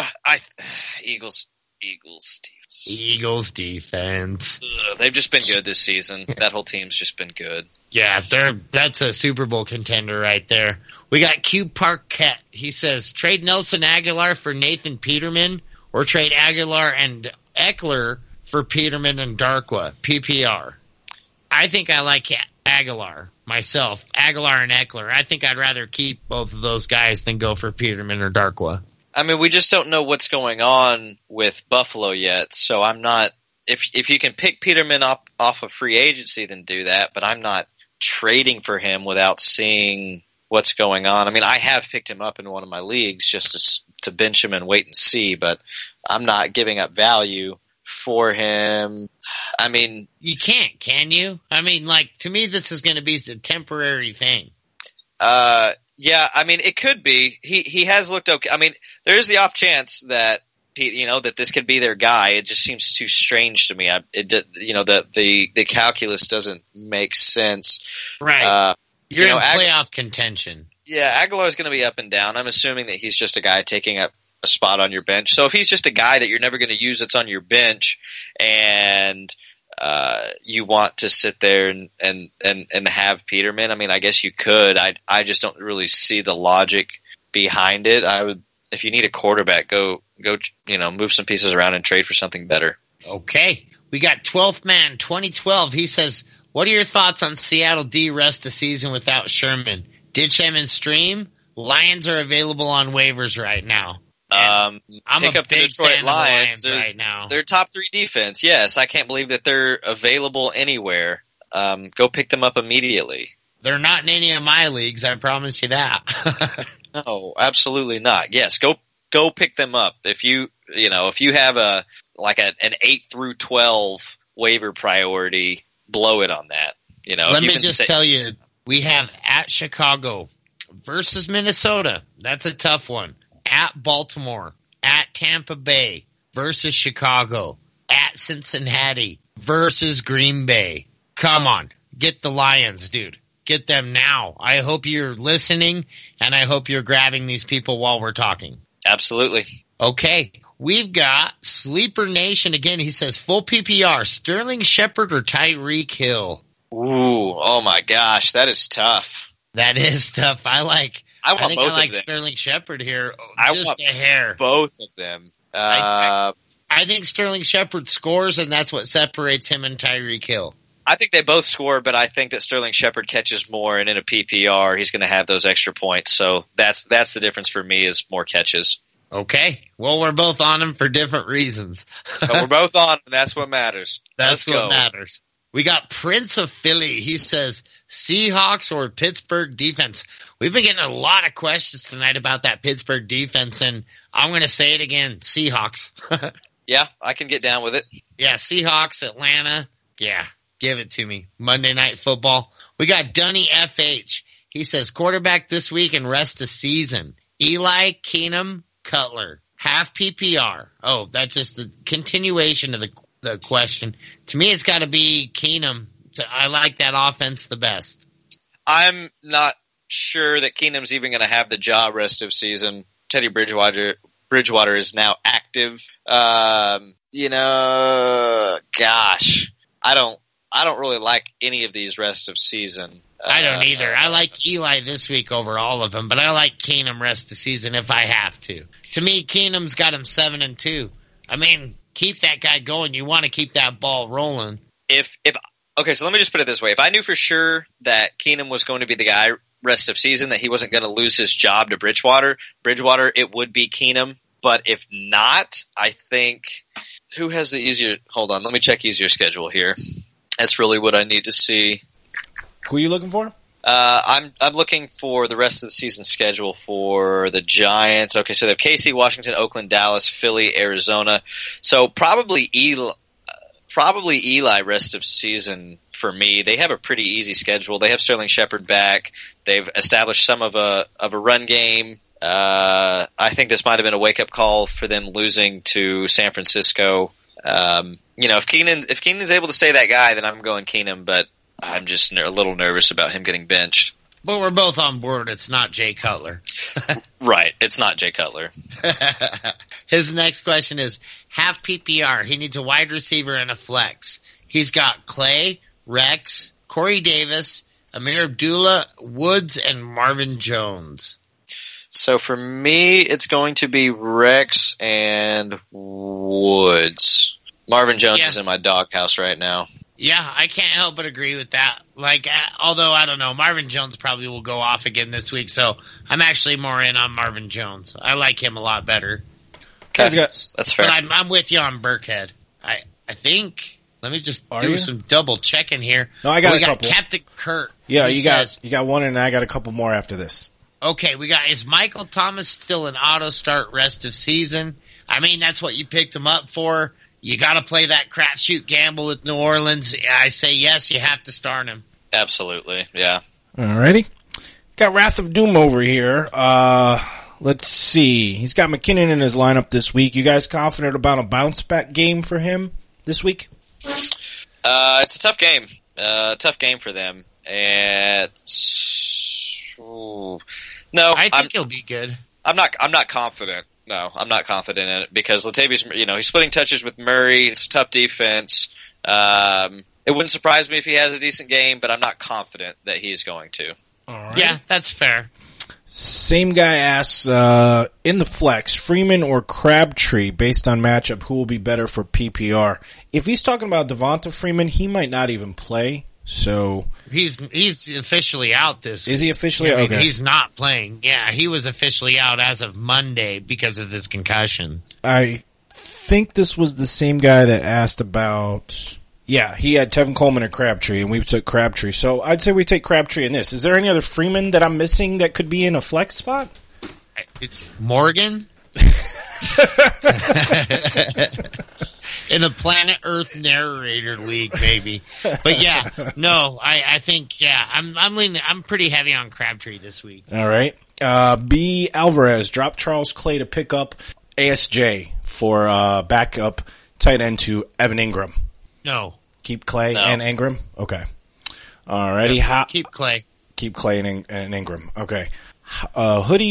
Eagles defense. They've just been good this season. That whole team's just been good. Yeah, that's a Super Bowl contender right there. We got Q Parquette. He says trade Nelson Aguilar for Nathan Peterman or trade Aguilar and Eckler for Peterman and Darkwa. PPR. I think I like Aguilar myself. Aguilar and Eckler. I think I'd rather keep both of those guys than go for Peterman or Darkwa. I mean, we just don't know what's going on with Buffalo yet, so I'm not – if you can pick Peterman off of free agency, then do that, but I'm not trading for him without seeing what's going on. I mean, I have picked him up in one of my leagues just to bench him and wait and see, but I'm not giving up value for him. I mean, you can't, can you? I mean, like, to me, this is going to be a temporary thing. Yeah, I mean, it could be. He has looked okay. I mean, there is the off chance that that this could be their guy. It just seems too strange to me. The calculus doesn't make sense. Right. You're in playoff contention. Yeah, Aguilar's going to be up and down. I'm assuming that he's just a guy taking up a spot on your bench. So if he's just a guy that you're never going to use that's on your bench and you want to sit there and have Peterman, I mean, I guess you could. I just don't really see the logic behind it. I would, if you need a quarterback, go move some pieces around and trade for something better. Okay. We got 12th man 2012. He says, what are your thoughts on Seattle D rest of season without Sherman? Ditch him and stream? Lions are available on waivers right now. I'm pick a up the big Detroit fan Lions of the Lions right now. They're top 3 defense. Yes, I can't believe that they're available anywhere. Go pick them up immediately. They're not in any of my leagues. I promise you that. No, absolutely not. Yes, go pick them up. If you have an 8 through 12 waiver priority, blow it on that. Let me just tell you, we have at Chicago versus Minnesota. That's a tough one. At Baltimore, at Tampa Bay versus Chicago, at Cincinnati versus Green Bay. Come on, get the Lions, dude. Get them now. I hope you're listening, and I hope you're grabbing these people while we're talking. Absolutely. Okay, we've got Sleeper Nation again. He says, full PPR, Sterling Shepard or Tyreek Hill? Ooh, oh my gosh, that is tough. That is tough. I think I like them. Sterling Shepard here. I just want a hair. Both of them. I think Sterling Shepard scores, and that's what separates him and Tyreek Hill. I think they both score, but I think that Sterling Shepard catches more, and in a PPR, he's going to have those extra points. So that's the difference for me is more catches. Okay. Well, we're both on him for different reasons. But we're both on, and that's what matters. That's what matters. We got Prince of Philly. He says, Seahawks or Pittsburgh defense? We've been getting a lot of questions tonight about that Pittsburgh defense, and I'm going to say it again, Seahawks. Yeah, I can get down with it. Yeah, Seahawks, Atlanta. Yeah, give it to me. Monday Night Football. We got Dunny FH. He says, quarterback this week and rest of season. Eli, Keenum, Cutler. Half PPR. Oh, that's just the continuation of the question. To me, it's got to be Keenum. I like that offense the best. I'm not sure that Keenum's even going to have the job rest of season. Teddy Bridgewater is now active. Gosh, I don't really like any of these rest of season. I don't either. I like Eli this week over all of them, but I like Keenum rest of season if I have to. To me, Keenum's got him 7-2. I mean, keep that guy going. You want to keep that ball rolling. Okay, so let me just put it this way. If I knew for sure that Keenum was going to be the guy rest of season, that he wasn't going to lose his job to Bridgewater, it would be Keenum. But if not, I think who has the easier – hold on, let me check easier schedule here. That's really what I need to see. Who are you looking for? I'm looking for the rest of the season schedule for the Giants. Okay, so they have KC, Washington, Oakland, Dallas, Philly, Arizona. So probably Eli rest of season for me. They have a pretty easy schedule. They have Sterling Shepard back. They've established some of a run game. I think this might have been a wake up call for them losing to San Francisco. If Keenan's able to stay that guy, then I'm going Keenum, but I'm just a little nervous about him getting benched. But we're both on board. It's not Jay Cutler. Right. It's not Jay Cutler. His next question is half PPR. He needs a wide receiver and a flex. He's got Clay, Rex, Corey Davis, Amir Abdullah, Woods, and Marvin Jones. So for me, it's going to be Rex and Woods. Marvin Jones is in my doghouse right now. Yeah, I can't help but agree with that. Although I don't know, Marvin Jones probably will go off again this week, so I'm actually more in on Marvin Jones. I like him a lot better. Okay, that's fair. But I'm with you on Burkhead. I think. Let me just do some double checking here. No, I got a couple. Captain Kurt. Yeah, you got one, and I got a couple more after this. Okay, is Michael Thomas still an auto start rest of season? I mean, that's what you picked him up for. You got to play that crapshoot gamble with New Orleans. I say yes, you have to start him. Absolutely, yeah. Alrighty. Got Wrath of Doom over here. Let's see. He's got McKinnon in his lineup this week. You guys confident about a bounce-back game for him this week? It's a tough game. Tough game for them. I think he'll be good. I'm not confident. No, I'm not confident in it because Latavius, he's splitting touches with Murray. It's a tough defense. It wouldn't surprise me if he has a decent game, but I'm not confident that he's going to. All right. Yeah, that's fair. Same guy asks, in the flex, Freeman or Crabtree, based on matchup, who will be better for PPR? If he's talking about Devonta Freeman, he might not even play. So he's officially out this week. Is he officially out? Okay. He's not playing. Yeah, he was officially out as of Monday because of this concussion. I think this was the same guy that asked about... Yeah, he had Tevin Coleman and Crabtree, and we took Crabtree. So I'd say we take Crabtree in this. Is there any other Freeman that I'm missing that could be in a flex spot? Morgan? In a Planet Earth narrator league, maybe. But yeah, no, I think I'm pretty heavy on Crabtree this week. All right. B. Alvarez dropped Charles Clay to pick up ASJ for backup tight end to Evan Ingram. No. Keep Clay and Ingram? Okay. Alrighty. Yep, keep Clay. Keep Clay and Ingram. Okay. Hoodie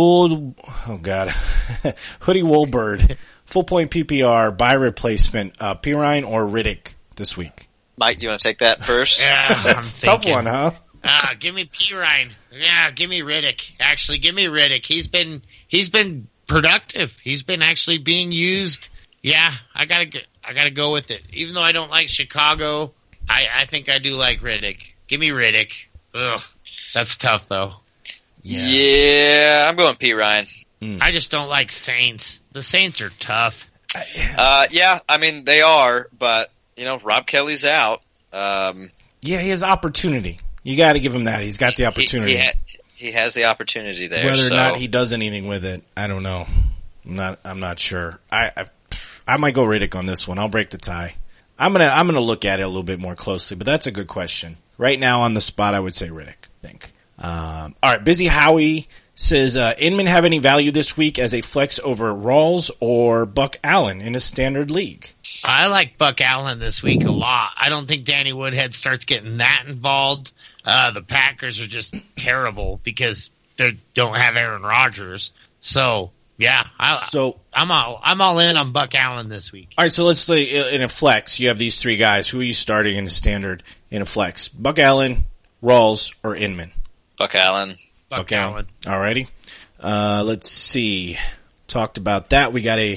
Woolbird. Full point PPR, by replacement, Pirine or Riddick this week? Mike, do you want to take that first? Yeah, that's a tough one, huh? Give me Pirine. Yeah, give me Riddick. Actually, give me Riddick. He's been productive. He's been actually being used. Yeah, I gotta go with it. Even though I don't like Chicago, I think I do like Riddick. Give me Riddick. Ugh, that's tough though. Yeah, I'm going Pirine. I just don't like Saints. The Saints are tough. Yeah, I mean, they are, but, Rob Kelly's out. Yeah, he has opportunity. You got to give him that. He's got the opportunity. He has the opportunity there. Whether or not he does anything with it, I don't know. I'm not sure. I might go Riddick on this one. I'll break the tie. I'm gonna look at it a little bit more closely, but that's a good question. Right now on the spot, I would say Riddick, I think. All right, Busy Howie says, Inman have any value this week as a flex over Rawls or Buck Allen in a standard league? I like Buck Allen this week a lot. I don't think Danny Woodhead starts getting that involved. The Packers are just terrible because they don't have Aaron Rodgers. So, yeah, I'm all in on Buck Allen this week. All right, so let's say in a flex, you have these three guys. Who are you starting in a standard in a flex? Buck Allen, Rawls, or Inman? Buck Allen. Buck Allen. Alrighty. Let's see. Talked about that. We got a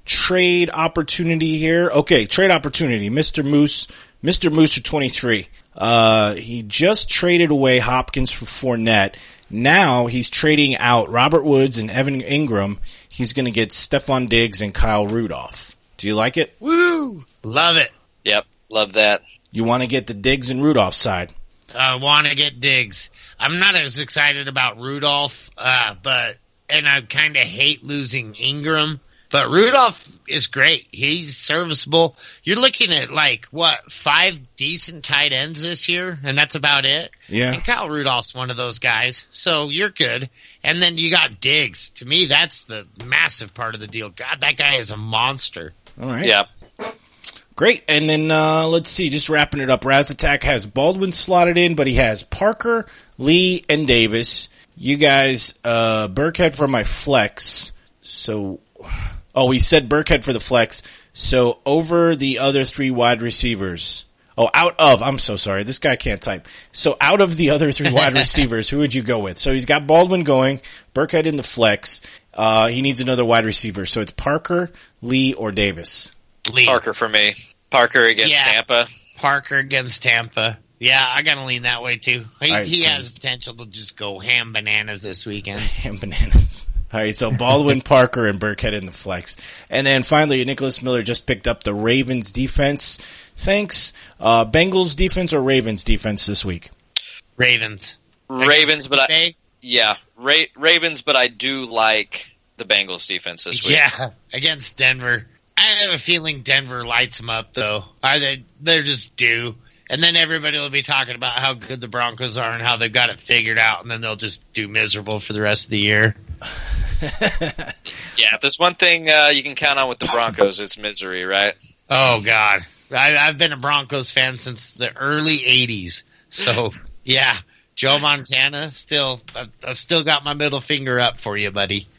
trade opportunity here. Okay, trade opportunity. Mr. Mooser 23. He just traded away Hopkins for Fournette. Now he's trading out Robert Woods and Evan Ingram. He's going to get Stephon Diggs and Kyle Rudolph. Do you like it? Woo! Love it. Yep, love that. You want to get the Diggs and Rudolph side. I want to get Diggs. I'm not as excited about Rudolph, and I kind of hate losing Ingram. But Rudolph is great. He's serviceable. You're looking at, 5 decent tight ends this year, and that's about it. Yeah. And Kyle Rudolph's one of those guys, so you're good. And then you got Diggs. To me, that's the massive part of the deal. God, that guy is a monster. All right. Yeah. Great. And then, let's see, just wrapping it up. Raz Attack has Baldwin slotted in, but he has Parker, Lee, and Davis. You guys, Burkhead for my flex. So, he said Burkhead for the flex. So, over the other 3 wide receivers. I'm so sorry. This guy can't type. So, out of the other 3 wide receivers, who would you go with? So, he's got Baldwin going, Burkhead in the flex. He needs another wide receiver. So, it's Parker, Lee, or Davis. Lee. Parker for me. Parker against Tampa. Parker against Tampa. Yeah, I gotta lean that way too. He so has potential to just go ham bananas this weekend. Ham bananas. All right, so Baldwin, Parker, and Burkhead in the flex. And then finally, Nicholas Miller just picked up the Ravens defense. Thanks. Bengals defense or Ravens defense this week? Ravens. Ravens, but Ravens, but I do like the Bengals defense this week. Yeah, against Denver. I have a feeling Denver lights them up, though. They're just due. And then everybody will be talking about how good the Broncos are and how they've got it figured out, and then they'll just do miserable for the rest of the year. Yeah, if there's one thing you can count on with the Broncos, it's misery, right? Oh, God. I've been a Broncos fan since the early 80s. So, yeah, Joe Montana, I've still got my middle finger up for you, buddy.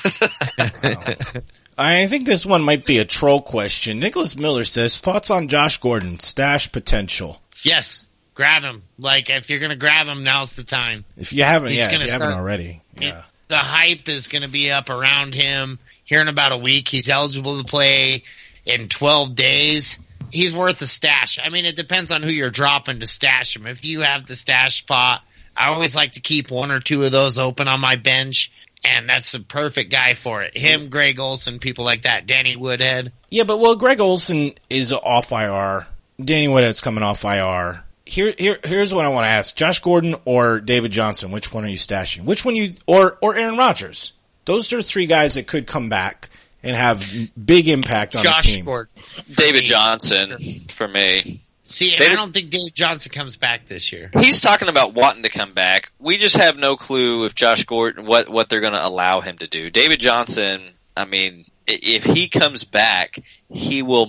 I think this one might be a troll question. Nicholas Miller says, thoughts on Josh Gordon, stash potential? Yes, grab him. If you're going to grab him, now's the time. If you haven't, haven't already. Yeah. The hype is going to be up around him. Here in about a week, he's eligible to play in 12 days. He's worth a stash. I mean, it depends on who you're dropping to stash him. If you have the stash spot, I always like to keep 1 or 2 of those open on my bench. And that's the perfect guy for it. Him, Greg Olsen, people like that. Danny Woodhead. Yeah, but Greg Olsen is off IR. Danny Woodhead's coming off IR. Here's what I want to ask: Josh Gordon or David Johnson? Which one are you stashing? Which one or Aaron Rodgers? Those are 3 guys that could come back and have big impact on the team. Gordon. David Johnson for me. See, and I don't think David Johnson comes back this year. He's talking about wanting to come back. We just have no clue if Josh Gordon, what they're going to allow him to do. David Johnson, I mean, if he comes back, he will,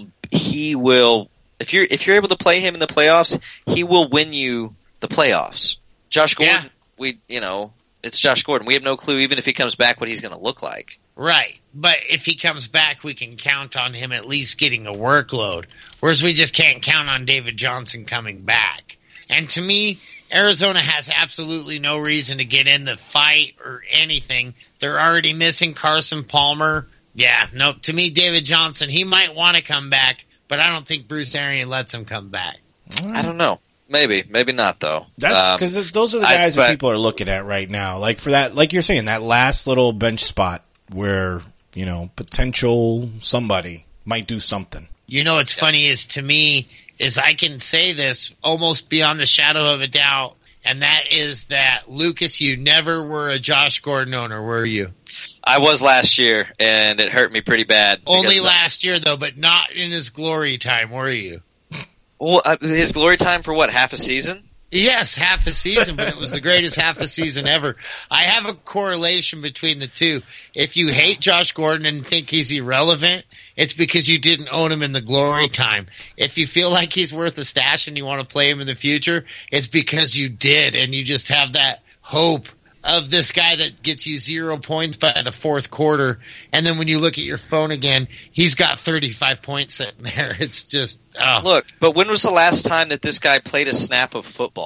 if you're able to play him in the playoffs, he will win you the playoffs. Josh Gordon, it's Josh Gordon. We have no clue, even if he comes back, what he's going to look like. Right, but if he comes back, we can count on him at least getting a workload, whereas we just can't count on David Johnson coming back. And to me, Arizona has absolutely no reason to get in the fight or anything. They're already missing Carson Palmer. Yeah, no, to me, David Johnson, he might want to come back, but I don't think Bruce Arians lets him come back. I don't know. Maybe not though. That's because those are the guys that people are looking at right now. Like for that, like you're saying, that last little bench spot where, potential somebody might do something. What's funny is to me is I can say this almost beyond the shadow of a doubt, and that is that, Lucas, you never were a Josh Gordon owner, were you? I was last year, and it hurt me pretty bad. Only last year, though, but not in his glory time, were you? Well, his glory time for what, half a season? Yes, half a season, but it was the greatest half a season ever. I have a correlation between the two. If you hate Josh Gordon and think he's irrelevant, it's because you didn't own him in the glory time. If you feel like he's worth a stash and you want to play him in the future, it's because you did, and you just have that hope of this guy that gets you 0 points by the fourth quarter, and then when you look at your phone again, he's got 35 points sitting there. It's just Look, but when was the last time that this guy played a snap of football?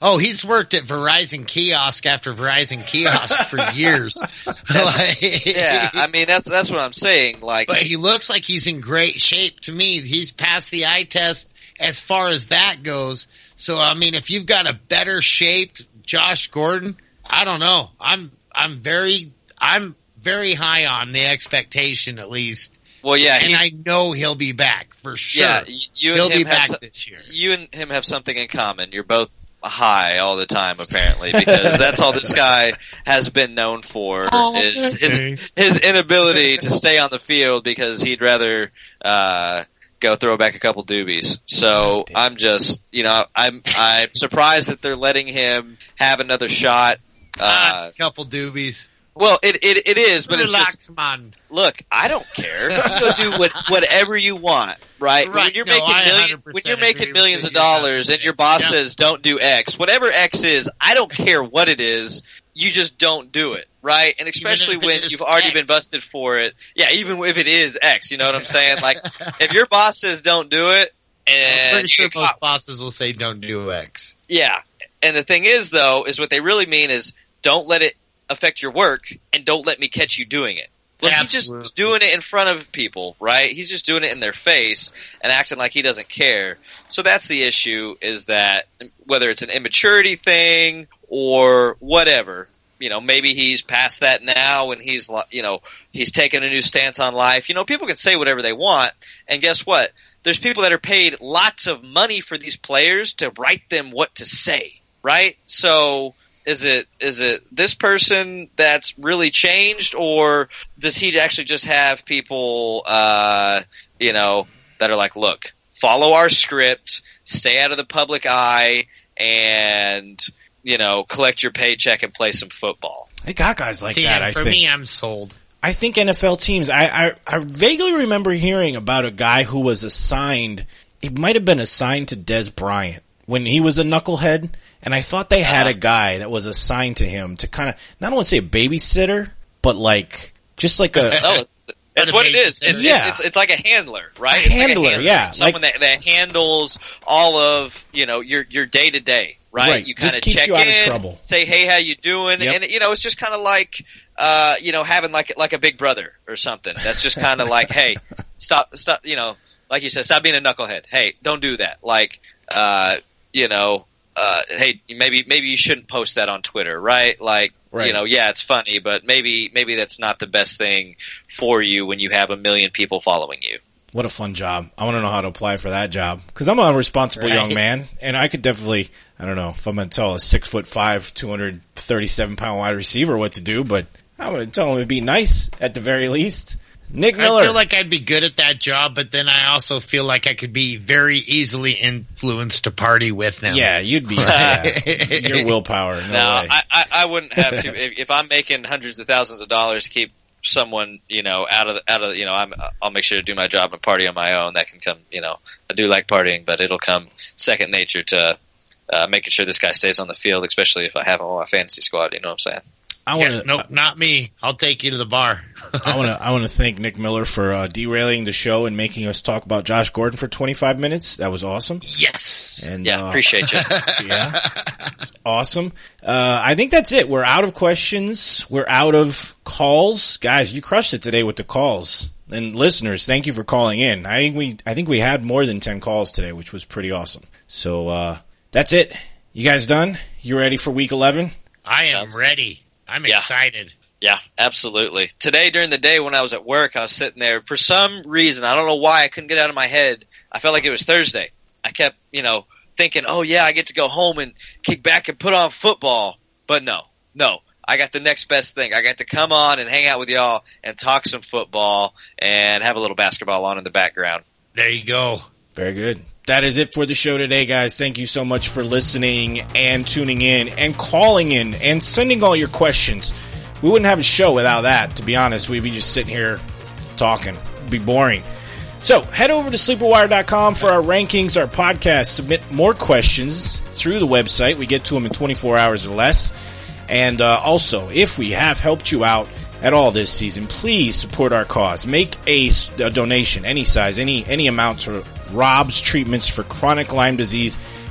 Oh, he's worked at Verizon kiosk after Verizon kiosk for years. Yeah, I mean that's what I'm saying. Like, but he looks like he's in great shape to me. He's passed the eye test as far as that goes. So I mean, if you've got a better shaped Josh Gordon, I don't know. I'm very high on the expectation, at least. Well, yeah, and I know he'll be back for sure. Yeah, he'll be back this year. You and him have something in common. You're both high all the time, apparently, because that's all this guy has been known for is his inability to stay on the field because he'd rather go throw back a couple doobies. So I'm just, I'm surprised that they're letting him have another shot. It's a couple doobies. Well, it is, but relax, it's just, man. Look, I don't care. You go do whatever you want, right? When you're making millions of dollars and your boss says don't do X, whatever X is, I don't care what it is. You just don't do it, right? And especially when you've already been busted for it. Yeah, even if it is X, you know what I'm saying? Like, if your boss says don't do it, and I'm pretty sure most bosses will say don't do X. Yeah, and the thing is, though, is what they really mean is don't let it affect your work and don't let me catch you doing it. Well, he's just doing it in front of people, right? He's just doing it in their face and acting like he doesn't care. So that's the issue, is that whether it's an immaturity thing or whatever, maybe he's past that now and he's taking a new stance on life. People can say whatever they want, and guess what? There's people that are paid lots of money for these players to write them what to say, right? So is it this person that's really changed, or does he actually just have people, that are like, look, follow our script, stay out of the public eye, and, collect your paycheck and play some football? They got guys like that, for me, I'm sold. I think NFL teams, I vaguely remember hearing about a guy who was assigned, it might have been assigned to Dez Bryant when he was a knucklehead. And I thought they had a guy that was assigned to him to kind of, not only say a babysitter, but just like a... That's what it is. It's like a handler, right? A handler, yeah. Someone that handles all of, your day to day, right? You kind of check you out in, of trouble. Say, hey, how you doing? Yep. And, it's just kind of like, having like a big brother or something. That's just kind of like, hey, stop, like you said, stop being a knucklehead. Hey, don't do that. Like, hey, maybe you shouldn't post that on Twitter, right? Like, yeah, it's funny, but maybe that's not the best thing for you when you have 1 million people following you. What a fun job. I want to know how to apply for that job, because I'm a responsible young man, and I could definitely, I don't know if I'm going to tell a 6'5", 237-pound wide receiver what to do, but I'm going to tell him to be nice at the very least. Nick Miller. I feel like I'd be good at that job, but then I also feel like I could be very easily influenced to party with them. Yeah, you'd be. Your willpower. No way. I wouldn't have to. If I'm making hundreds of thousands of dollars to keep someone, out of, I'll make sure to do my job and party on my own. That can come, I do like partying, but it'll come second nature to making sure this guy stays on the field, especially if I have him on my fantasy squad. You know what I'm saying? Nope, not me. I'll take you to the bar. I want to thank Nick Miller for derailing the show and making us talk about Josh Gordon for 25 minutes. That was awesome. Yes. And appreciate you. Yeah. Awesome. I think that's it. We're out of questions. We're out of calls. Guys, you crushed it today with the calls. And listeners, thank you for calling in. I think we had more than 10 calls today, which was pretty awesome. So that's it. You guys done? You ready for week 11? I am ready. I'm excited. Yeah, absolutely. Today during the day when I was at work, I was sitting there. For some reason, I don't know why, I couldn't get out of my head. I felt like it was Thursday. I kept, thinking, oh yeah, I get to go home and kick back and put on football. But no. I got the next best thing. I got to come on and hang out with y'all and talk some football and have a little basketball on in the background. There you go. Very good. That is it for the show today, guys. Thank you so much for listening and tuning in and calling in and sending all your questions. We wouldn't have a show without that, to be honest. We'd be just sitting here talking. It'd be boring. So head over to sleeperwire.com for our rankings, our podcast. Submit more questions through the website. We get to them in 24 hours or less. And also, if we have helped you out at all this season, please support our cause. Make a donation, any size, any amount, to Rob's treatments for chronic Lyme disease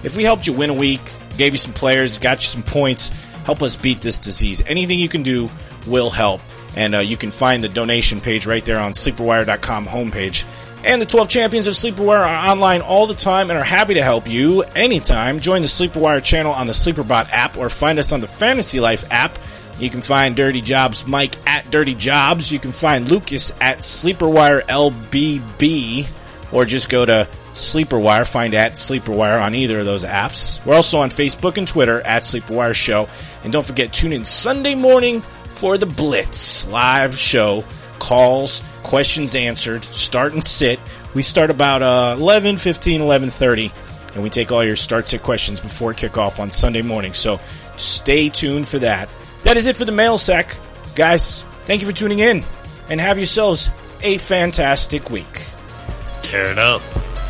If we helped you win a week, gave you some players, got you some points, help us beat this disease. Anything you can do will help. And you can find the donation page right there on SleeperWire.com homepage. And the 12 champions of SleeperWire are online all the time and are happy to help you anytime. Join the SleeperWire channel on the SleeperBot app or find us on the Fantasy Life app. You can find Dirty Jobs Mike at Dirty Jobs. You can find Lucas at SleeperWire LBB, or just go to SleeperWire, find at SleeperWire on either of those apps. We're also on Facebook and Twitter at SleeperWire Show. And don't forget, tune in Sunday morning for the Blitz live show. Calls, questions answered, start and sit. We start about 11:15, 11:30, and we take all your start-sit questions before kickoff on Sunday morning. So stay tuned for that. That is it for the mail sack. Guys, thank you for tuning in, and have yourselves a fantastic week. Tear it up.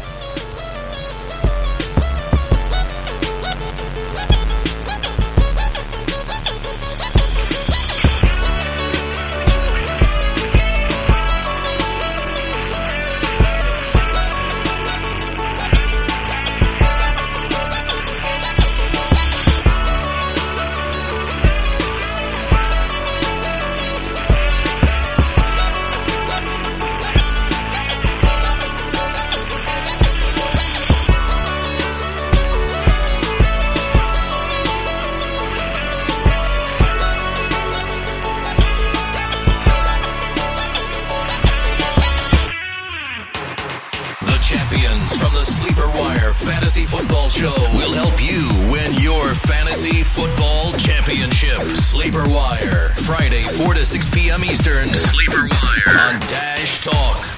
Fantasy Football Show will help you win your fantasy football championship. Sleeper Wire, Friday 4 to 6 p.m. Eastern. Sleeper Wire on Dash Talk.